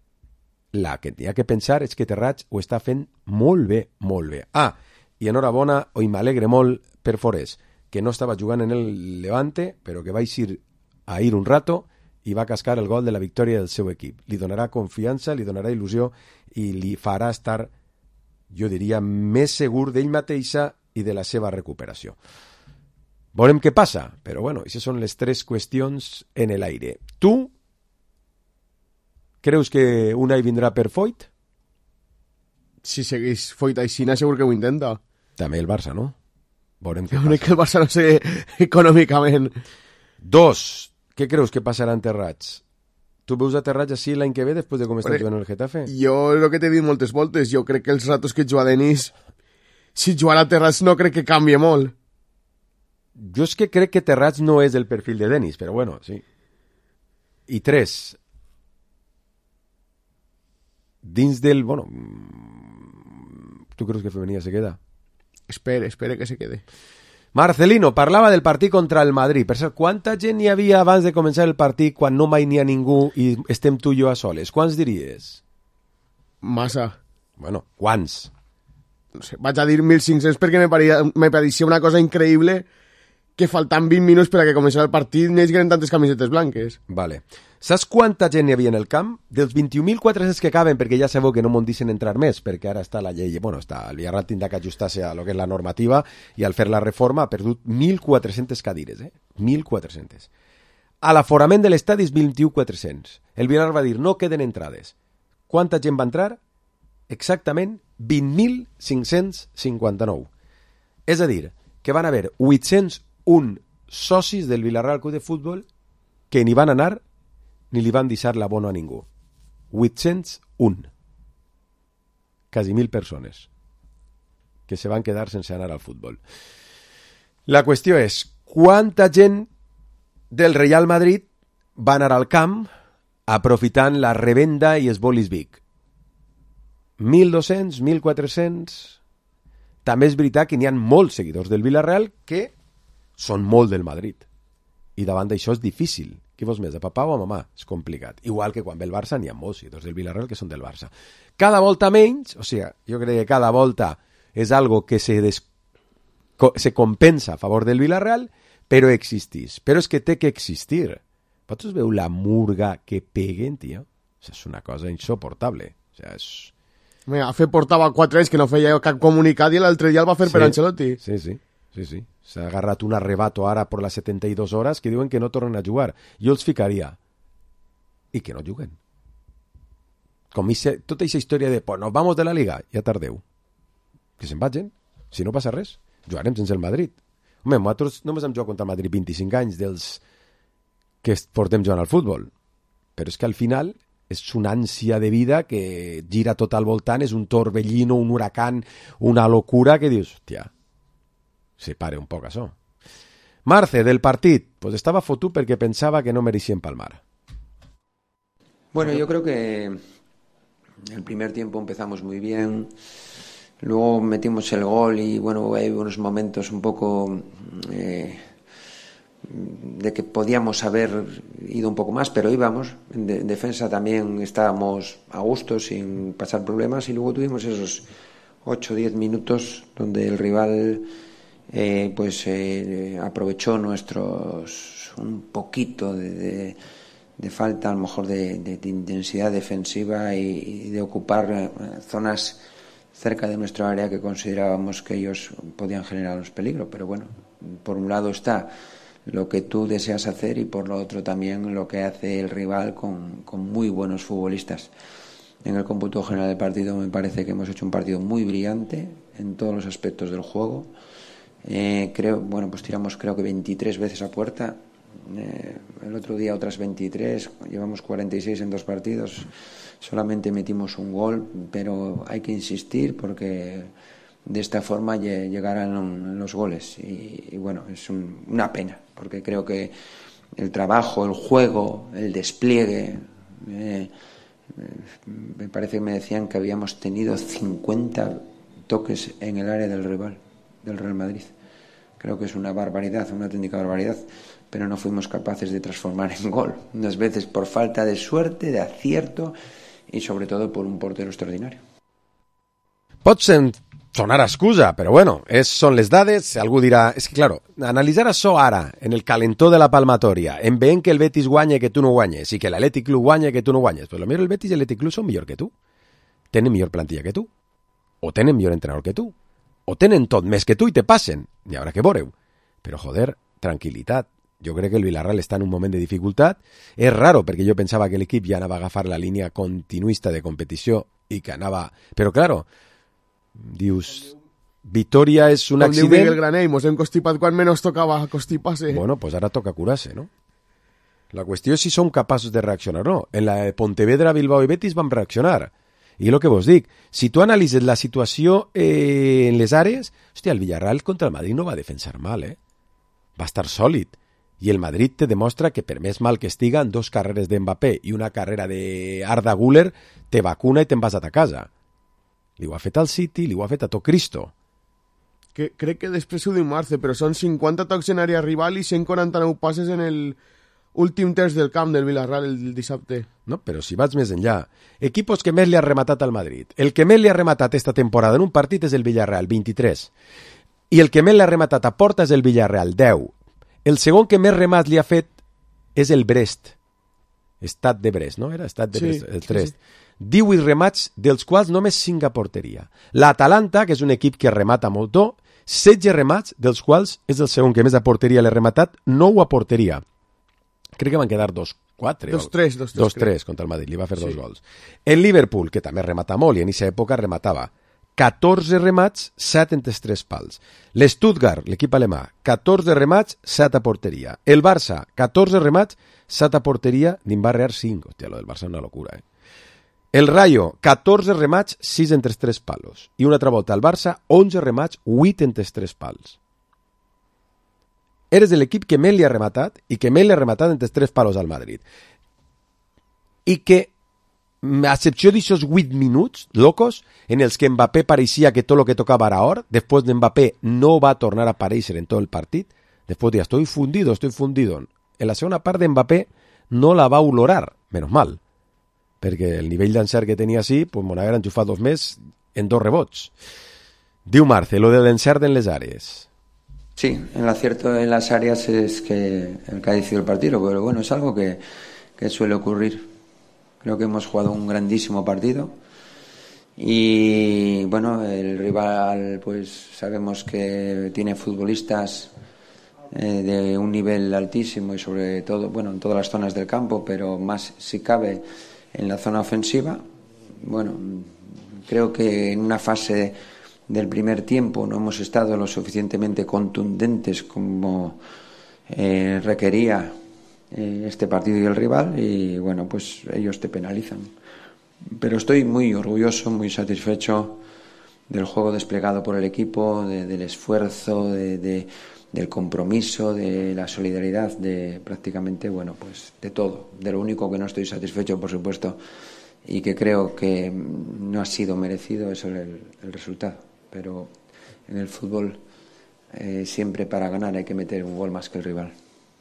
Speaker 5: La que n'hi ha que pensar és que Terrats ho està fent molt bé, molt bé. Ah, i enhorabona, i m'alegre molt per Forés, que no estava jugant en el Levante, però que va eixir a ir un rato i va cascar el gol de la victòria del seu equip. Li donarà confiança, li donarà il·lusió i li farà estar, jo diria, més segur d'ell mateixa i de la seva recuperació. Veurem què passa, però bueno, aquestes són les tres qüestions en l'aire. Tu creus que Unai vindrà per Foyt?
Speaker 6: Si segueix Foyt així, segur que ho intenta.
Speaker 5: També el Barça, no? Veurem què
Speaker 6: jo
Speaker 5: passa.
Speaker 6: crec que el Barça no sé econòmicament.
Speaker 5: Dos, què creus que passarà en Terrats? Tu veus a Terrats així l'any que ve després de com està jugant el Getafe?
Speaker 6: Jo, el que t'he dit moltes voltes, jo crec que els ratos que juga Denis, si jugarà a Terrats no crec que canvie molt.
Speaker 5: Jo és que crec que Terrats no és el perfil de Denis, però bueno, sí. I tres, dins del... Bueno, tu creus que Femenia se queda?
Speaker 6: Espere, espere que se quede.
Speaker 5: Marcelino parlava del partit contra el Madrid. Per cert, quanta gent hi havia abans de començar el partit quan no mai n'hi ha ningú i estem tu i jo a soles? Quants diries?
Speaker 6: Massa.
Speaker 5: Bueno, quants?
Speaker 6: no sé, vaig a dir mil cinc-cents perquè me, paria, me pareixia una cosa increïble que faltant vint minuts per a que començara el partit n'hi hagueren tantes camisetes blanques.
Speaker 5: Vale. Saps quanta gent hi havia en el camp? Dels vint-i-un mil quatre-cents que caben, perquè ja sabeu que no m'ho deixen entrar més, perquè ara està la llei, bueno, està, el Villarreal tindrà que ajustar-se a lo que és la normativa i al fer la reforma ha perdut mil quatre-centes cadires, eh? mil quatre-centes. A l'aforament de l'estadi és vint-i-un mil quatre-cents. El Villarreal va dir, no queden entrades. Quanta gent va entrar? Exactament vint mil cinc-cents cinquanta-nou. És a dir, que van haver vuit-cents un socis del Villarreal Club de Futbol que ni van anar ni li van deixar l'abono a ningú. vuit-cents un. Quasi mil persones que se van quedar sense anar al futbol. La qüestió és, quanta gent del Real Madrid va anar al camp aprofitant la revenda i els bolis Vic? mil dos-cents, mil quatre-cents... També és veritat que n'hi ha molts seguidors del Villarreal que són molt del Madrid. I davant d'això és difícil. Qui vols més, de papà o a mamà? És complicat. Igual que quan ve el Barça n'hi ha molts seguidors del Villarreal que són del Barça. Cada volta menys, o sigui, jo crec que cada volta és algo que se, des... se compensa a favor del Villarreal, però existís. Però és que té que existir. Vosaltres veu la murga que peguen, tio? O sigui, és una cosa insoportable. O sigui, és...
Speaker 6: Mira, Fe portava quatre anys que no feia cap comunicat i l'altre dia el va fer
Speaker 5: sí,
Speaker 6: per Ancelotti.
Speaker 5: Sí, sí, sí, sí. S'ha agarrat un arrebato ara per les setanta-dues hores que diuen que no tornen a jugar. Jo els ficaria. I que no juguen. Com ixe, tota aquesta història de, pues nos vamos de la Liga, ja tardeu. Que se'n vagin. Si no passa res, jugarem sense el Madrid. Home, nosaltres només hem jugat contra el Madrid vint-i-cinc anys dels que portem jugant al futbol. Però és que al final és una ànsia de vida que gira tot al voltant, és un torbellino, un huracán, una locura que dius, hòstia, se pare un poc això. Marce, del partit, pues estava fotut perquè pensava que no mereixien palmar.
Speaker 17: Bueno, yo creo que el primer tiempo empezamos muy bien, luego metimos el gol y bueno, hay unos momentos un poco eh, de que podíamos haber ido un poco más, pero íbamos. En, de, en defensa también estábamos a gusto, sin pasar problemas, y luego tuvimos esos ocho o diez minutos donde el rival eh, pues eh, aprovechó nuestros un poquito de, de, de falta a lo mejor de, de, de intensidad defensiva y, y de ocupar eh, zonas cerca de nuestra área que considerábamos que ellos podían generarnos peligro. Pero bueno, por un lado está lo que tú deseas hacer y por lo otro también lo que hace el rival con, con muy buenos futbolistas. En el cómputo general del partido me parece que hemos hecho un partido muy brillante en todos los aspectos del juego. Eh, creo, bueno, pues tiramos creo que veintitrés veces a puerta. Eh, el otro día otras veintitrés, llevamos cuarenta y seis en dos partidos. Solamente metimos un gol, pero hay que insistir porque de esta forma llegarán los goles y, y bueno, es un, una pena porque creo que el trabajo, el juego, el despliegue eh, me parece que me decían que habíamos tenido cincuenta toques en el área del rival, del Real Madrid. Creo que es una barbaridad, una auténtica barbaridad, pero no fuimos capaces de transformar en gol, unas veces por falta de suerte, de acierto y sobre todo por un portero extraordinario.
Speaker 5: Pot ser sonar excusa, però bueno, és, són les dades, algú dirà... És que, claro, analitzar això ara, en el calentó de la palmatòria, en veient que el Betis guanya que tu no guanyes, i que l'Atlètic Club guanya que tu no guanyes, pues potser el Betis i l'Atlètic Club són millor que tu. Tenen millor plantilla que tu. O tenen millor entrenador que tu. O tenen tot més que tu i te passen. N'hi haurà que veureu. Però, joder, tranquil·litat. Jo crec que el Villarreal està en un moment de dificultat. És raro, perquè jo pensava que l'equip ja anava a agafar la línia continuista de competició i que anava... Però, claro, dius, Vitòria és un
Speaker 6: Com
Speaker 5: accident...
Speaker 6: Com diu Miguel Granell, mos hem constipat quan menys tocava constipar-se.
Speaker 5: Bueno, pues ara toca curar-se, no? La qüestió és si som capaços de reaccionar o no. En la de Pontevedra, Bilbao i Betis vam reaccionar. I el que vos dic, si tu analitzes la situació eh, en les àrees, hòstia, el Villarreal contra el Madrid no va defensar mal, eh? Va estar sòlid. I el Madrid te demostra que per més mal que estiga, en dos carreres de Mbappé i una carrera de Arda Güler, te vacuna i te'n vas a ta casa. Li ho ha fet al City, li ho ha fet a tot Cristo.
Speaker 6: Que, crec que després ho diu Marce, però són cinquanta tocs en àrea rival i cent quaranta-nou passes en el últim terç del camp del Villarreal el dissabte.
Speaker 5: No, però si vaig més enllà. Equipos que més li ha rematat al Madrid. El que més li ha rematat esta temporada en un partit és el Villarreal, vint-i-tres. I el que més li ha rematat a porta és el Villarreal, deu. El segon que més remats li ha fet és el Brest. Estat de Brest, no? Era Estat de
Speaker 6: Sí,
Speaker 5: Brest, el
Speaker 6: sí,
Speaker 5: tres.
Speaker 6: sí.
Speaker 5: divuit remats, dels quals només cinc a porteria. L'Atalanta, que és un equip que remata molt, setze remats, dels quals és el segon que més a porteria l'ha rematat, nou a porteria. Crec que van quedar dos quatre.
Speaker 6: Dos tres, dos tres,
Speaker 5: Dos
Speaker 6: crec.
Speaker 5: tres contra el Madrid, li va fer
Speaker 6: Sí.
Speaker 5: dos gols. El Liverpool, que també remata molt, i en aquesta època rematava catorze remats, set entre els tres pals. L'Stuttgart, l'equip alemà, catorze remats, set a porteria. El Barça, catorze remats, set a porteria, n'en va rear cinc. Hòstia, lo del Barça és una locura, eh? El Rayo, catorze remats, sis entre els tres palos. I una altra volta, el Barça, onze remats, vuit entre els tres pals. Eres de l'equip que més li ha rematat i que més li ha rematat entre els tres palos al Madrid. I que, a excepció d'aixòs vuit minuts, locos, en els que Mbappé pareixia que tot el que tocava era or, després de Mbappé no va tornar a aparèixer en tot el partit, després dia, estoy fundido, estoy fundido. En la segona part de Mbappé no la va olorar, menos mal, perquè el nivell d'encert que tenia així, pues m'ho haguera enxufat dos més en dos rebots. Diu Marce, lo de l'encert en les àrees.
Speaker 17: Sí, el acierto en las áreas es que el que ha decidido el partido, pero bueno, es algo que, que suele ocurrir. Creo que hemos jugado un grandísimo partido y bueno, el rival pues sabemos que tiene futbolistas eh, de un nivel altísimo y sobre todo, bueno, en todas las zonas del campo, pero más si cabe en la zona ofensiva. Bueno, creo que en una fase del primer tiempo no hemos estado lo suficientemente contundentes como eh, requería eh, este partido y el rival, y bueno, pues ellos te penalizan. Pero estoy muy orgulloso, muy satisfecho del juego desplegado por el equipo, de, del esfuerzo, de, de, del compromiso, de la solidaridad, de prácticamente, bueno, pues de todo. De lo único que no estoy satisfecho, por supuesto, y que creo que no ha sido merecido, es el, el resultado. Pero en el fútbol eh, siempre para ganar hay que meter un gol más que el rival.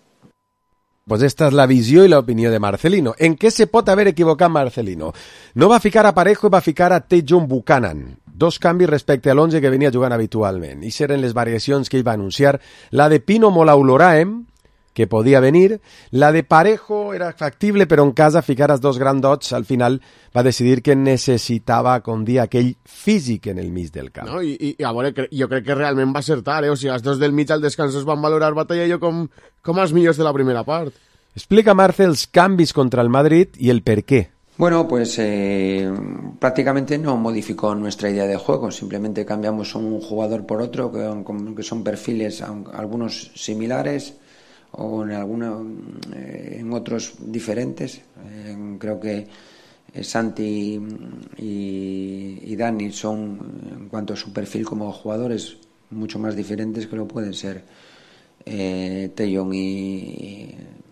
Speaker 5: Pues esta és la visió i l'opinió de Marcelino. En què se pot haver equivocat Marcelino? No va ficar a Parejo i va ficar a Tejon Buchanan. Dos canvis respecte a l'onze que venia jugant habitualment. I eren les variacions que ell va anunciar. La de Pino Molaoloraem, que podia venir. La de Parejo era factible, però en casa ficar els dos grandots, al final va decidir que necessitava, com dir, aquell físic en el mig del camp.
Speaker 6: No, i, i, i a veure, jo crec que realment va acertar, eh? O sigui, els dos del mig al descans es van valorar batalla jo com, com els millors de la primera part.
Speaker 5: Explica, Marce, els canvis contra el Madrid y el per qué.
Speaker 17: Bueno, pues eh, prácticamente no modificó nuestra idea de juego, simplemente cambiamos un jugador por otro, que, que son perfiles algunos similares o en algunos eh, en otros diferentes. Eh, creo que eh, Santi y, y Dani son, en cuanto a su perfil como jugadores, mucho más diferentes que lo pueden ser eh, Tejon y,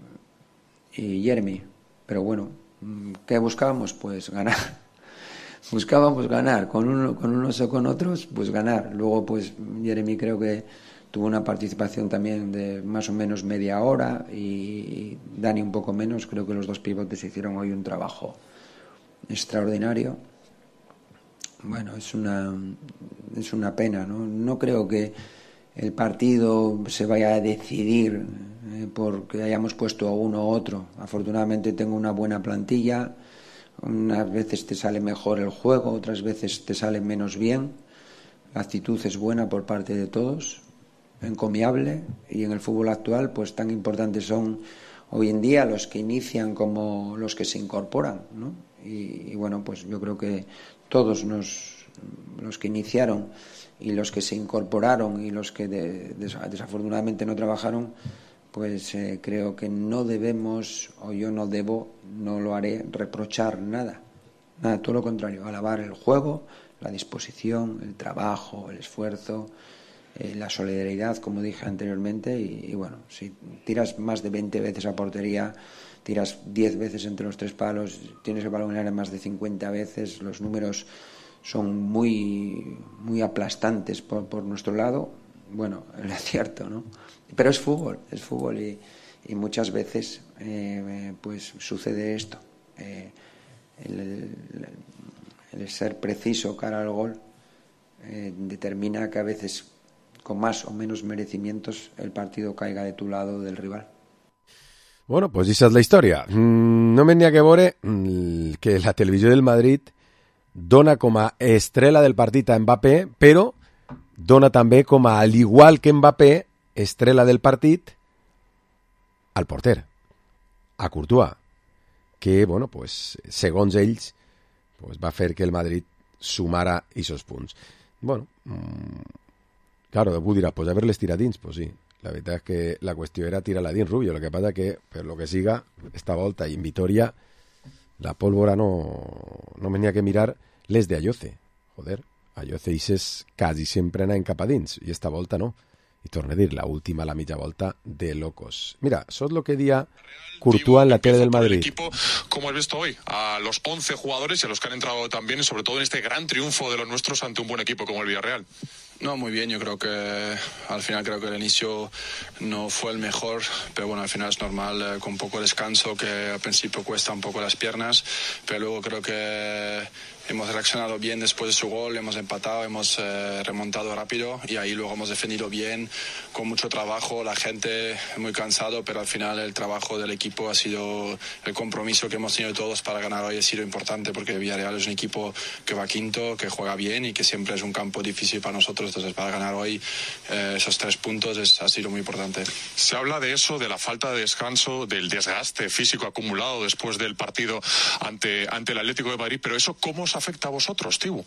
Speaker 17: y Jeremy. Pero bueno, ¿qué buscábamos? Pues ganar. Buscábamos ganar, con, uno, con unos o con otros, pues ganar. Luego, pues Jeremy creo que tuvo una participación también de más o menos media hora y Dani un poco menos. Creo que los dos pivotes hicieron hoy un trabajo extraordinario. Bueno, es una, es una pena, ¿no? No creo que el partido se vaya a decidir eh, porque hayamos puesto a uno u otro. Afortunadamente tengo una buena plantilla. Unas veces te sale mejor el juego, otras veces te sale menos bien. La actitud es buena por parte de todos, encomiable, y en el fútbol actual pues tan importantes son hoy en día los que inician como los que se incorporan, ¿no? Y, y bueno, pues yo creo que todos nos, los que iniciaron y los que se incorporaron y los que de, des, desafortunadamente no trabajaron, pues eh, creo que no debemos, o yo no debo, no lo haré, reprochar nada. Nada, todo lo contrario, alabar el juego, la disposición, el trabajo, el esfuerzo, eh, la solidaridad, como dije anteriormente, y, y bueno, si tiras más de veinte veces a portería, tiras diez veces entre los tres palos, tienes el balón en el área más de cincuenta veces, los números son muy, muy aplastantes por, por nuestro lado. Bueno, el acierto, ¿no? Pero es fútbol, es fútbol y, y muchas veces eh, pues sucede esto. Eh, el, el, el ser preciso cara al gol eh, determina que a veces con más o menos merecimientos el partido caiga de tu lado o del rival.
Speaker 5: Bueno, pues esa és la història. Mm, no m'hi ha que veure mm, que la televisió del Madrid dona com a estrella del partit a Mbappé, però dona també com a, al igual que Mbappé, estrella del partit al porter, a Courtois, que, bueno, pues, segons ells, pues, va fer que el Madrid sumara aquests punts. Bueno, mmm, claro, algú dirà, pues haver-les tirat dins, pues sí. La veritat és que la qüestió era tirar-la dins, Rubio. El que passa que, per lo que siga, esta volta i en Vitoria, la pólvora no, no me n'hi ha que mirar les de Ayoce. Joder, Ayoce ixes quasi sempre anaven cap a dins, i esta volta no. I torno a dir, la última, la mitja volta, de locos. Mira, això és lo que dia Courtois en la tele del Madrid.
Speaker 18: El equipo, como has visto hoy, a los once jugadores y a los que han entrado también, y sobre todo en este gran triunfo de los nuestros ante un buen equipo como el Villarreal.
Speaker 19: No, muy bien, yo creo que al final creo que el inicio no fue el mejor, pero bueno, al final es normal eh, con poco descanso, que al principio cuesta un poco las piernas, pero luego creo que hemos reaccionado bien después de su gol, hemos empatado, hemos eh, remontado rápido y ahí luego hemos defendido bien, con mucho trabajo, la gente muy cansado, pero al final el trabajo del equipo ha sido, el compromiso que hemos tenido todos para ganar hoy ha sido importante, porque Villarreal es un equipo que va quinto, que juega bien y que siempre es un campo difícil para nosotros, entonces para ganar hoy eh, esos tres puntos es, ha sido muy importante.
Speaker 18: Se habla de eso, de la falta de descanso, del desgaste físico acumulado después del partido ante, ante el Atlético de Madrid, pero eso ¿cómo os afecta a vosotros, Tibu?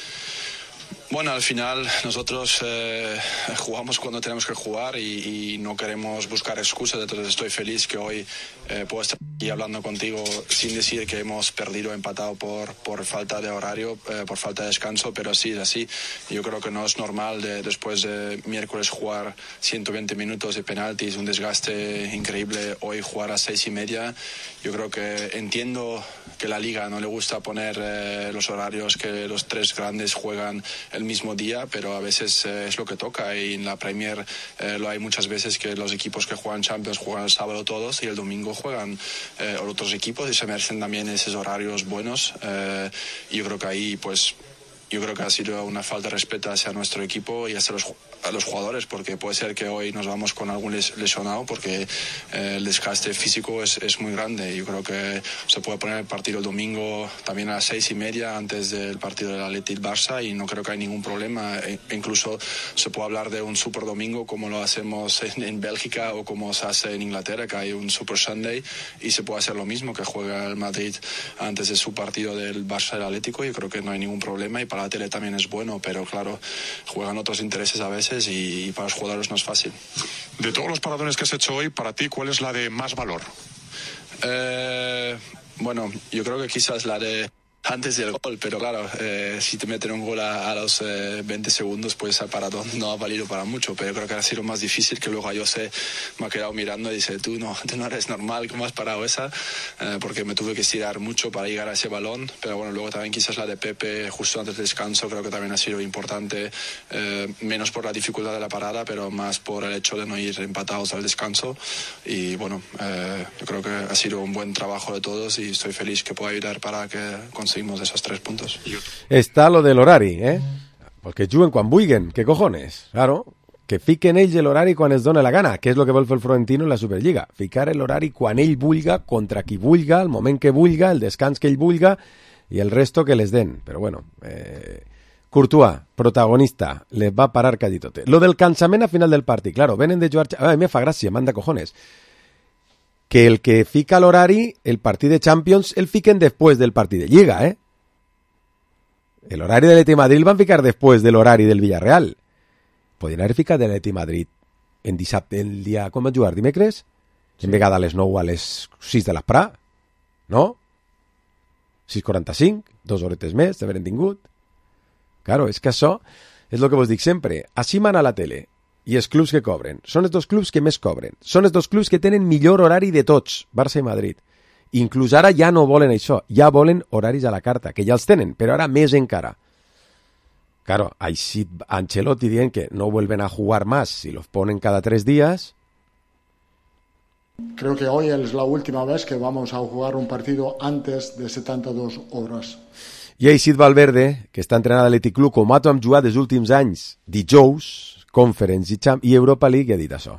Speaker 19: Bueno, al final nosotros eh, jugamos cuando tenemos que jugar y, y no queremos buscar excusas, entonces estoy feliz que hoy eh, puedo estar aquí hablando contigo sin decir que hemos perdido o empatado por, por falta de horario, eh, por falta de descanso, pero sí es así. Yo creo que no es normal de, después de miércoles jugar ciento veinte minutos de penaltis, un desgaste increíble, hoy jugar a seis y media. Yo creo que entiendo que la Liga no le gusta poner eh, los horarios que los tres grandes juegan el mismo día, pero a veces eh, es lo que toca, y en la Premier eh, lo hay muchas veces que los equipos que juegan Champions juegan el sábado todos y el domingo juegan eh, otros equipos y se merecen también esos horarios buenos. Eh, y yo creo que ahí pues yo creo que ha sido una falta de respeto hacia nuestro equipo y hacia los, a los jugadores, porque puede ser que hoy nos vamos con algún les, lesionado, porque eh, el desgaste físico es, es muy grande. Yo creo que se puede poner el partido el domingo también a las seis y media antes del partido del Athletic Barça y no creo que hay ningún problema. E, incluso se puede hablar de un super domingo como lo hacemos en, en Bélgica o como se hace en Inglaterra, que hay un super Sunday, y se puede hacer lo mismo, que juega el Madrid antes de su partido del Barça del Atlético. Yo creo que no hay ningún problema y para la tele también es bueno, pero claro, juegan otros intereses a veces y, y para los jugadores no es fácil.
Speaker 18: De todos los paradones que has hecho hoy, para ti, ¿cuál es la de más valor?
Speaker 19: Eh, bueno, yo creo que quizás la de antes del gol, pero claro, eh, si te meten un gol a, a los eh, veinte segundos, pues ese paradón no ha valido para mucho, pero creo que ha sido más difícil, que luego yo sé, me ha quedado mirando y dice, tú no, tú no eres normal, ¿cómo has parado esa? Eh, porque me tuve que estirar mucho para llegar a ese balón, pero bueno, luego también quizás la de Pepe justo antes del descanso, creo que también ha sido importante, eh, menos por la dificultad de la parada, pero más por el hecho de no ir empatados al descanso, y bueno, eh, yo creo que ha sido un buen trabajo de todos y estoy feliz que pueda ayudar para que consigamos de esos tres puntos.
Speaker 5: Està lo de l'horari, eh? Perquè juguen quan vulguen, què cojones? Claro, que fiquen ells l'horari quan es dona la gana, que és el que vol fer el Florentino en la Superliga, ficar l'horari quan ell vulga, contra qui vulga, el moment que vulga, el descans que ell vulga i el resto que les den. Però bueno, eh, Courtois, protagonista, les va parar callitote. Lo del cansament a final del partit, claro, venen de jugar... A mi me fa gràcia, manda cojones. Que el que fica l'horari, el partit de Champions, el fiquen després del partit de Lliga, eh? El horari de l'Atlètic Madrid el van ficar després de l'horari del Villarreal. Podien haver ficat de l'Atlètic Madrid en dissabte, el dia... Quan van jugar? Dimecres? Sí. En vegada a les nou a les sis de l'esprà? No? sis quaranta-cinc? Dos horetes més, t'haveren tingut? Claro, és que això és el que vos dic sempre. Així mana la tele. I els clubs que cobren. Són els dos clubs que més cobren. Són els dos clubs que tenen millor horari de tots, Barça i Madrid. Inclús ara ja no volen això, ja volen horaris a la carta, que ja els tenen, però ara més encara. Claro, així Ancelotti dient que no vuelven a jugar más si los ponen cada tres días.
Speaker 20: Creo que hoy es la última vez que vamos a jugar un partido antes de setenta y dos horas.
Speaker 5: I Sid Valverde, que està entrenant a l'Atlètic Club, com hem jugat els últims anys, dijous, Conference i, Champ i Europa League, ha dit això.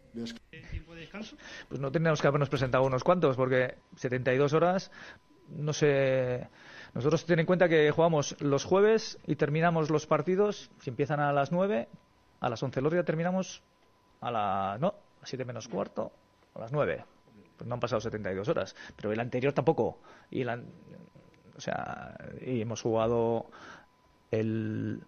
Speaker 21: Pues no tendríamos que habernos presentado unos cuantos, porque setenta y dos horas, no sé... Nosotros ten en cuenta que jugamos los jueves y terminamos los partidos, si empiezan a las nueve, a las once los días terminamos a la... no, a siete menos cuarto, a las nueve. Pues no han pasado setenta y dos horas, pero el anterior tampoco. Y el... O sea, y hemos jugado el,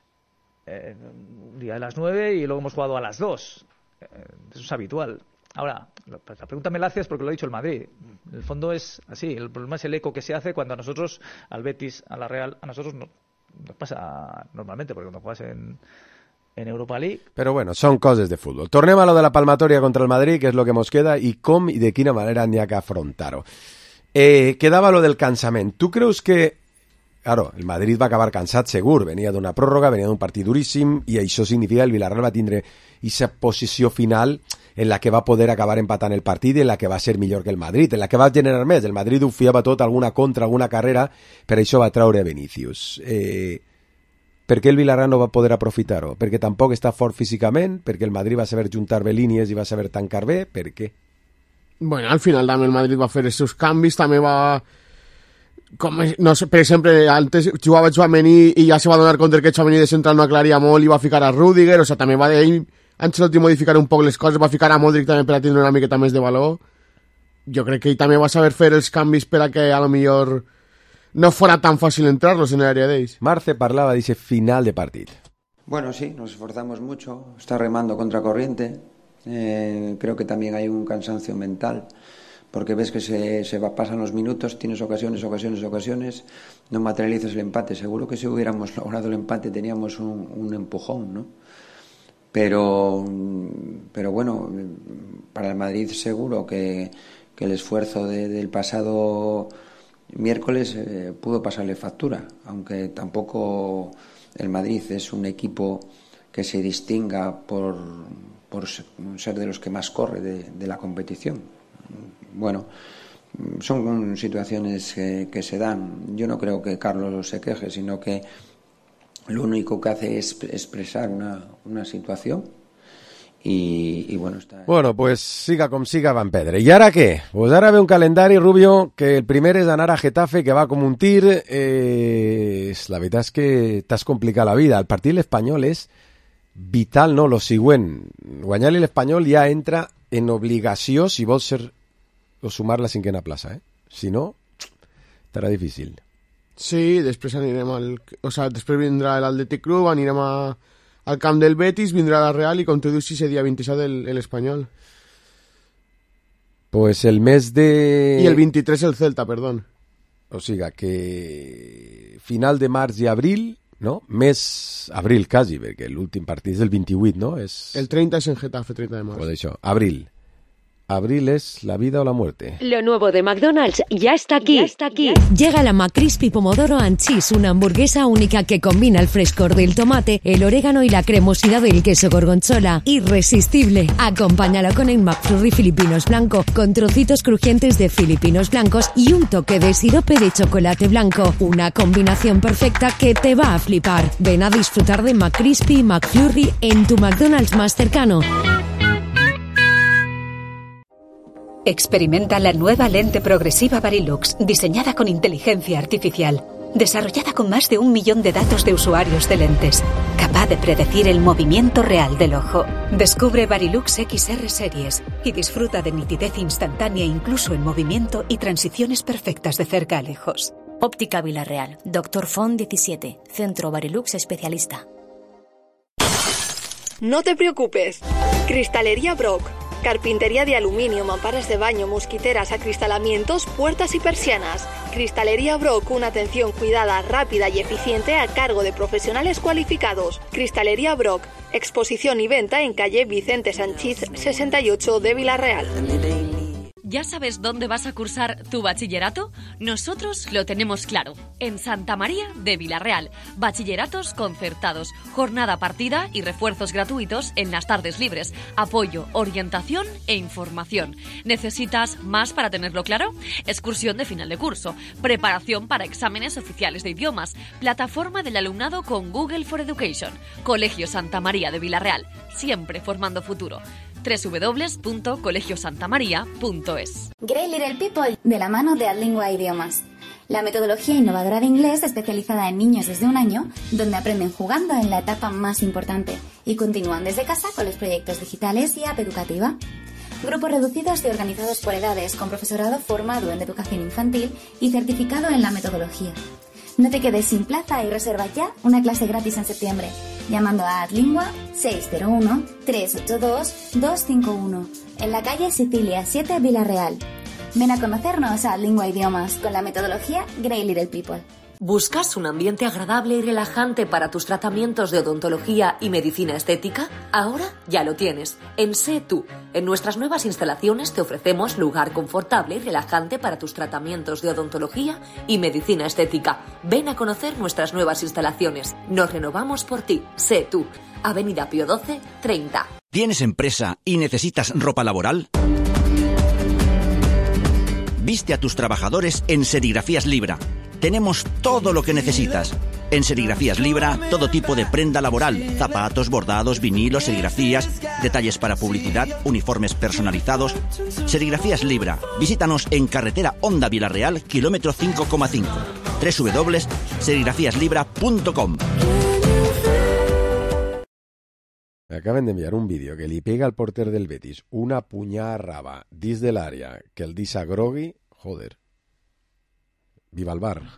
Speaker 21: el día de las nueve y luego hemos jugado a las dos. Eso es habitual. Ahora, la pregunta me la haces porque lo ha dicho el Madrid. El fondo es así. El problema es el eco que se hace cuando a nosotros, al Betis, a la Real, a nosotros no, nos pasa normalmente, porque cuando juegas en, en Europa League...
Speaker 5: Però bueno, són coses de futbol. Tornem a lo de la palmatòria contra el Madrid, que és lo que mos queda, i com i de quina manera n'hi ha que afrontar-ho. Eh, quedava lo del cansament. Tu creus que... Claro, el Madrid va acabar cansat segur, venia d'una pròrroga, venia d'un partit duríssim, i això significa que el Villarreal va tindre aquesta posició final en la que va poder acabar empatant el partit i en la que va ser millor que el Madrid, en la que va generar més. El Madrid ho fiava tot, alguna contra, alguna carrera, per això va traure Vinícius. Eh, per què el Villarreal no va poder aprofitar-ho? Perquè tampoc està fort físicament, perquè el Madrid va saber juntar bé línies i va saber tancar bé, per què?
Speaker 6: Bueno, al final també el Madrid va fer els seus canvis, també va... Com, no sé, per exemple, antes jugava Tchouaméni i ja se va donar compte que Tchouaméni de central no aclaria molt i va ficar a Rüdiger, o sea, també va d'ell Ancelotti modificar un poc les coses, va ficar a Modric també per a tindre una miqueta més de valor. Jo crec que ell també va saber fer els canvis per a que a lo millor no fuera tan fàcil entrar-los en l'àrea d'ells.
Speaker 5: Marce parlava d'ese final de partit.
Speaker 17: Bueno, sí, nos esforzamos mucho, está remando contra corriente, eh, creo que también hay un cansancio mental, porque ves que se, se va, pasan los minutos, tienes ocasiones, ocasiones, ocasiones, no materializas el empate. Seguro que si hubiéramos logrado el empate teníamos un, un empujón, ¿no? Pero, pero bueno, para el Madrid seguro que, que el esfuerzo de, del pasado miércoles eh, pudo pasarle factura, aunque tampoco el Madrid es un equipo que se distinga por, por ser de los que más corre de, de la competición. Bueno, son situaciones que, que se dan. Yo no creo que Carlos se queje, sino que lo único que hace es expresar una, una situación y, y bueno, está...
Speaker 5: Bueno, pues siga com siga Van Pedre. ¿Y ahora qué? Pues ahora ve un calendari, Rubio, que el primer és anar a Getafe, que va com un tir. Eh, la veritat és que t'has complicat la vida. El partit l'Espanyol és vital, no? Lo següent. Guanyar-li l'Espanyol ja entra en obligació si vols ser o sumar la cinquena plaça, eh? Si no, estarà difícil.
Speaker 6: Sí, després anirem al... O sea, després vindrà l'Atlètic Club, anirem a, al camp del Betis, vindrà la Real i com tu dius, ese dia vint-i-set l'Espanyol.
Speaker 5: Pues el mes de...
Speaker 6: I el vint-i-tres el Celta, perdó.
Speaker 5: O sigui que final de març i abril, no? Mes abril quasi, perquè l'últim partit és el vint-i-vuit, no? És...
Speaker 6: El treinta és en Getafe, treinta de març.
Speaker 5: Pues això, abril. Abril es la vida o la muerte.
Speaker 22: Lo nuevo de McDonald's ya está aquí. Ya está aquí.
Speaker 23: Llega la McCrispy Pomodoro and Cheese, una hamburguesa única que combina el frescor del tomate, el orégano y la cremosidad del queso gorgonzola. Irresistible. Acompáñalo con el McFlurry Filipinos Blanco, con trocitos crujientes de filipinos blancos y un toque de sirope de chocolate blanco. Una combinación perfecta que te va a flipar. Ven a disfrutar de McCrispy y McFlurry en tu McDonald's más cercano.
Speaker 13: Experimenta la nueva lente progresiva Varilux, diseñada con inteligencia artificial, desarrollada con más de un millón de datos de usuarios de lentes, capaz de predecir el movimiento real del ojo. Descubre Varilux X R Series y disfruta de nitidez instantánea incluso en movimiento y transiciones perfectas de cerca a lejos.
Speaker 11: Óptica Villarreal, Doctor Font diecisiete, Centro Varilux Especialista.
Speaker 24: No te preocupes, Cristalería Brock. Carpintería de aluminio, mamparas de baño, mosquiteras, acristalamientos, puertas y persianas. Cristalería Brock, una atención cuidada, rápida y eficiente a cargo de profesionales cualificados. Cristalería Brock, exposición y venta en calle Vicente Sanchís sesenta y ocho de Villarreal.
Speaker 23: ¿Ya sabes dónde vas a cursar tu bachillerato? Nosotros lo tenemos claro. En Santa María de Vilarreal. Bachilleratos concertados, jornada partida y refuerzos gratuitos en las tardes libres. Apoyo, orientación e información. ¿Necesitas más para tenerlo claro? Excursión de final de curso. Preparación para exámenes oficiales de idiomas. Plataforma del alumnado con Google for Education. Colegio Santa María de Vilarreal. Siempre formando futuro. doble u doble u doble u punto colegio santa maría punto es.
Speaker 1: Great Little People, de la mano de Adlingua Idiomas. La metodología innovadora de inglés especializada en niños desde un año, donde aprenden jugando en la etapa más importante y continúan desde casa con los proyectos digitales y app educativa. Grupos reducidos y organizados por edades, con profesorado formado en educación infantil y certificado en la metodología. No te quedes sin plaza y reserva ya una clase gratis en septiembre, llamando a Adlingua seis cero uno, tres ocho dos, dos cinco uno, en la calle Sicilia siete, Vilarreal. Ven a conocernos a Adlingua Idiomas con la metodología Great Little People.
Speaker 23: ¿Buscas un ambiente agradable y relajante para tus tratamientos de odontología y medicina estética? Ahora ya lo tienes. En Sé Tú. En nuestras nuevas instalaciones te ofrecemos lugar confortable y relajante para tus tratamientos de odontología y medicina estética. Ven a conocer nuestras nuevas instalaciones. Nos renovamos por ti. Sé Tú. Avenida Pío doce, treinta.
Speaker 2: ¿Tienes empresa y necesitas ropa laboral? Viste a tus trabajadores en Serigrafías Libra. Tenemos todo lo que necesitas. En Serigrafías Libra, todo tipo de prenda laboral, zapatos, bordados, vinilos, serigrafías, detalles para publicidad, uniformes personalizados. Serigrafías Libra. Visítanos en carretera Honda Vilarreal, kilómetro cinco coma cinco. doble u doble u doble u punto serigrafías libra punto com.
Speaker 5: Me acaben de enviar un vídeo que li pega al porter del Betis una punyada raba dis de l'àrea que el deixa grogui, joder. Viva el bar.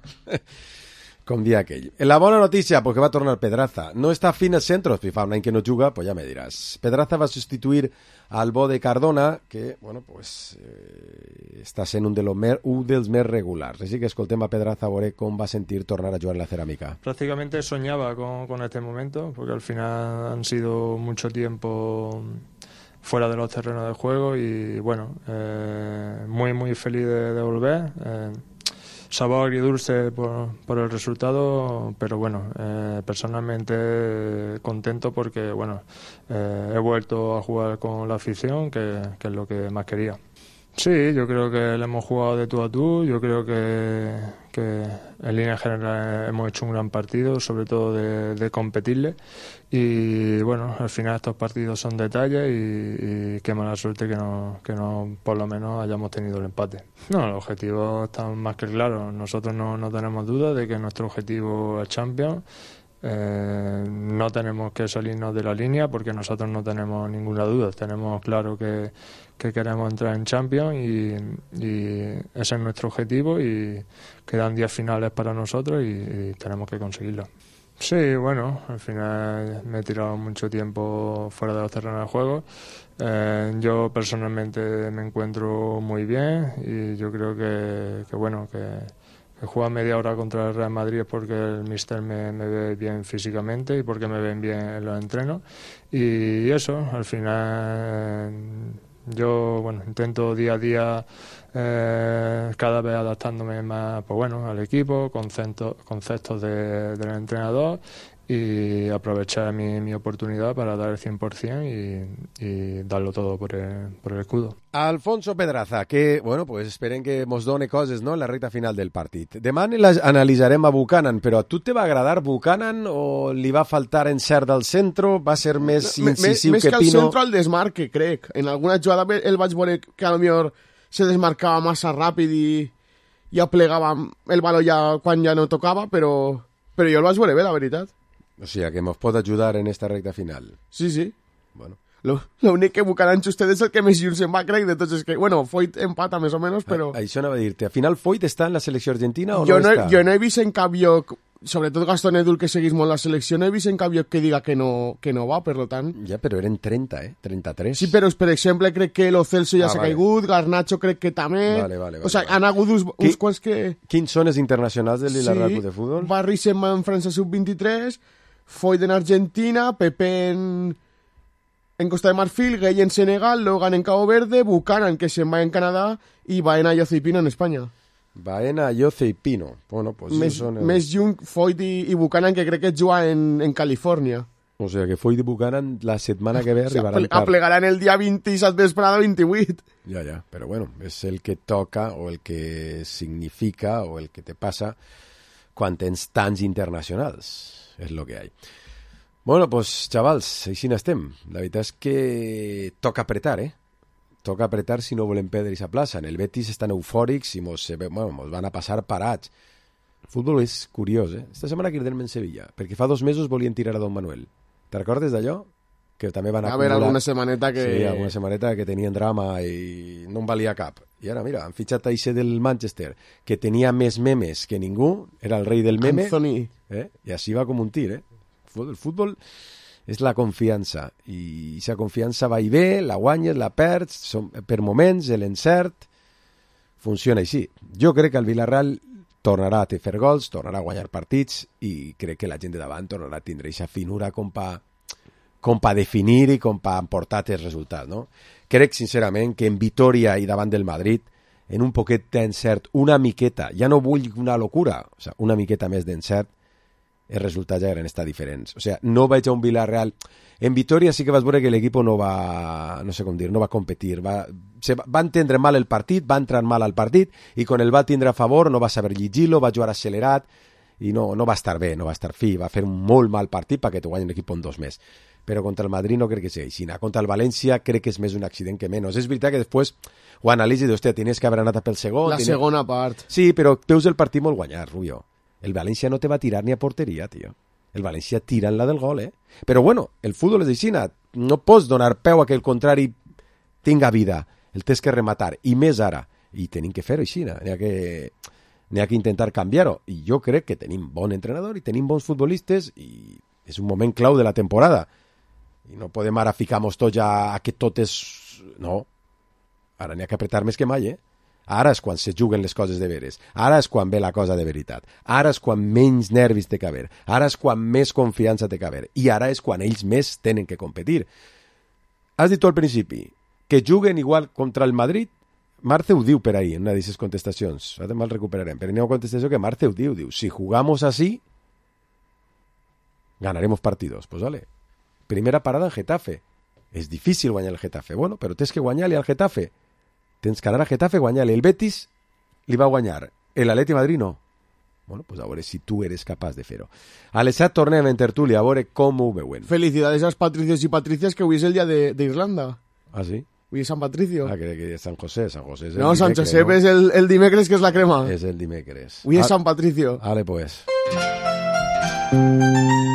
Speaker 5: Com dia aquell. La bona notícia, perquè va tornar Pedraza. No està fin els centros, si fa un any que no juga, pues ja me diràs. Pedraza va substituir al bo de Cardona, que, bueno, pues, eh, està sent un, de los mer, un dels més regulars. Així que escoltem a Pedraza a veure com va sentir tornar a jugar en la Ceràmica.
Speaker 3: Prácticamente soñaba con, con este momento, porque al final han sido mucho tiempo fuera de los terrenos de juego y, bueno, eh, muy, muy feliz de, de volver. Eh, Sabor agridulce por, por el resultado, pero bueno, eh, personalmente eh, contento porque bueno, eh, he vuelto a jugar con la afición, que, que es lo que más quería. Sí, yo creo que le hemos jugado de tú a tú, yo creo que, que en línea general hemos hecho un gran partido, sobre todo de, de competirle, y bueno, al final estos partidos son detalles y, y qué mala suerte que no, que no por lo menos hayamos tenido el empate. No, los objetivos están más que claros, nosotros no, no tenemos duda de que nuestro objetivo es Champions. Eh, no tenemos que salirnos de la línea porque nosotros no tenemos ninguna duda, tenemos claro que, que queremos entrar en Champions y, y ese es nuestro objetivo y quedan días finales para nosotros y, y tenemos que conseguirlo. Sí, bueno, al final me he tirado mucho tiempo fuera de los terrenos de juego. Eh, yo personalmente me encuentro muy bien y yo creo que, que bueno, que He jugado media hora contra el Real Madrid porque el míster me, me ve bien físicamente y porque me ven bien en los entrenos. Y eso, al final, yo bueno intento día a día, eh, cada vez adaptándome más pues bueno, al equipo, conceptos, conceptos de, del entrenador, y aprovechar mi, mi oportunidad para dar el cien por ciento y, y darlo todo por el, por el escudo.
Speaker 5: Alfonso Pedraza, que, bueno, pues esperen que mos done coses, no?, en la recta final del partit. Demà les analitzarem a Buchanan, però a tu te va agradar Buchanan o li va faltar encert del centre? Va ser més incisiu
Speaker 6: més
Speaker 5: que
Speaker 6: que
Speaker 5: Pino?
Speaker 6: el centre al desmarque, crec. En alguna jugada el vaig veure que a lo millor se desmarcava massa ràpid i ja plegava el baló ja quan ja no tocava, però, però jo el vaig veure bé, la veritat.
Speaker 5: O sigui, que nos pot ajudar en esta recta final.
Speaker 6: Sí, sí.
Speaker 5: Bueno.
Speaker 6: L'únic que Buchanan usted és el que més junts se'n va, crec, de tots els que... Bueno, Foyt empata més o menys, però...
Speaker 5: A, això anava a dir-te. Al final, Foyt està en la selecció argentina o
Speaker 6: jo
Speaker 5: no,
Speaker 6: no
Speaker 5: està?
Speaker 6: Jo no he vist en cap lloc, sobretot Gastón Edul, que seguís molt la selecció, no he vist en cap lloc que diga que no, que no va, per tant...
Speaker 5: Ja, però eren trenta, eh? trenta-tres.
Speaker 6: Sí, però, per exemple, crec que Lo Celso ja
Speaker 5: ah,
Speaker 6: s'ha
Speaker 5: vale.
Speaker 6: caigut, Garnacho crec que també...
Speaker 5: Vale, vale, vale.
Speaker 6: O sigui,
Speaker 5: vale.
Speaker 6: han hagut uns, uns quants que...
Speaker 5: Quins són els internacionals del Vilarreal Club de Futbol?
Speaker 6: Barry se'n va en França sub vint-i-tres, Foyt en Argentina, Pepe en... en Costa de Marfil, Gueye en Senegal, Logan en Cabo Verde, Buchanan, que se'n va en Canadà, i Baena, Yoce i Pino en Espanya.
Speaker 5: Baena, Yoce i Pino. Bueno, pues
Speaker 6: més,
Speaker 5: són el...
Speaker 6: més Jung, Foyt i, i Buchanan, que crec que juga en, en Califòrnia.
Speaker 5: O sigui que Foyt i Buchanan la setmana que ve arribaran
Speaker 6: o sea, aplegaran el dia vint-i-set vesprada vint-i-vuit.
Speaker 5: Ja, ja, però bueno, és el que toca o el que significa o el que te passa quan tens tants internacionals. És el que hi ha. Bueno, pues, xavals, així n'estem. La veritat és que toca apretar, eh? Toca apretar si no volem perdre aquesta plaça. En el Betis estan eufòrics i mos, bueno, mos van a passar parats. El futbol és curiós, eh? Esta setmana quedem en Sevilla, perquè fa dos mesos volien tirar a Don Manuel. Te recordes d'allò? Que també van
Speaker 6: a
Speaker 5: acumular...
Speaker 6: veure alguna setmaneta que...
Speaker 5: Sí, alguna setmaneta que tenien drama i no en valia cap. I ara, mira, han fitxat a Ixe del Manchester, que tenia més memes que ningú, era el rei del meme.
Speaker 6: Anthony.
Speaker 5: Eh? I així va com un tir, eh? El futbol és la confiança, i aquesta confiança va i ve, la guanyes, la perds, som, per moments, l'encert, funciona així. Jo crec que el Villarreal tornarà a fer gols, tornarà a guanyar partits, i crec que la gent de davant tornarà a tindre aquesta finura com pa, com pa definir i com pa emportar els resultats, no? Crec, sincerament, que en Vitoria i davant del Madrid, en un poquet d'encert, una miqueta, ja no vull una locura, o sigui, una miqueta més d'encert, els resultats ja eren estar diferents. O sigui, no vaig a un Villarreal... En Vitoria sí que vas veure que l'equip no va, no sé com dir, no va competir. Va, se va, va entendre mal el partit, va entrar mal al partit, i quan el va tindre a favor no va saber llegir-lo, va jugar accelerat, i no, no va estar bé, no va estar fi. Va fer un molt mal partit perquè te guanyi un equip en dos més. Però contra el Madrid no crec que sigui així. Contra el València crec que és més un accident que menys. És veritat que després ho analitzi i dius, hòstia, tenies que haver anat pel segon.
Speaker 6: La
Speaker 5: tenies...
Speaker 6: segona part.
Speaker 5: Sí, però veus el partit molt guanyat, Rubio. El València no te va tirar ni a porteria, tio. El València tira en la del gol, eh? Però bueno, el futbol és així, no pots donar peu a que el contrari tinga vida. El tens que rematar, i més ara. I tenim que fer-ho així, n'hi ha que... n'hi ha que intentar canviar-ho. I jo crec que tenim bon entrenador i tenim bons futbolistes i és un moment clau de la temporada. I no podem ara ficar-nos tots ja a que tot és... No. Ara n'hi ha que apretar més que mai, eh? Ara és quan se juguen les coses de veres. Ara és quan ve la cosa de veritat. Ara és quan menys nervis té que haver. Ara és quan més confiança té que haver. I ara és quan ells més tenen que competir. Has dit tu al principi que juguen igual contra el Madrid? Marce ho diu per ahí, en una d'aquestes contestacions. Ara te'n el recuperarem. Però n'hi ha una contestació que Marce ho diu. Diu, si jugamos así, ganaremos partidos. Pues vale. Primera parada en Getafe. És difícil guanyar el Getafe. Bueno, però tens que guanyar-li al Getafe. Tens que anar a Getafe, guanyar-li. El Betis li va guanyar. El Atleti Madrid no. Bueno, pues a veure si tu eres capaç de fer-ho. A les set tornem en tertúlia, a veure com ho veuen.
Speaker 6: Felicidades als patricios i patricias, que avui és el dia d'Irlanda.
Speaker 5: Ah, sí?
Speaker 6: Avui és Sant Patricio.
Speaker 5: Ah, crec que és Sant José. Sant José és el
Speaker 6: no,
Speaker 5: dimecres,
Speaker 6: Sant Josep
Speaker 5: no?
Speaker 6: És el, el dimecres, que és la crema.
Speaker 5: És el dimecres.
Speaker 6: Avui és
Speaker 5: ah,
Speaker 6: Sant Patricio.
Speaker 5: Vale, pues.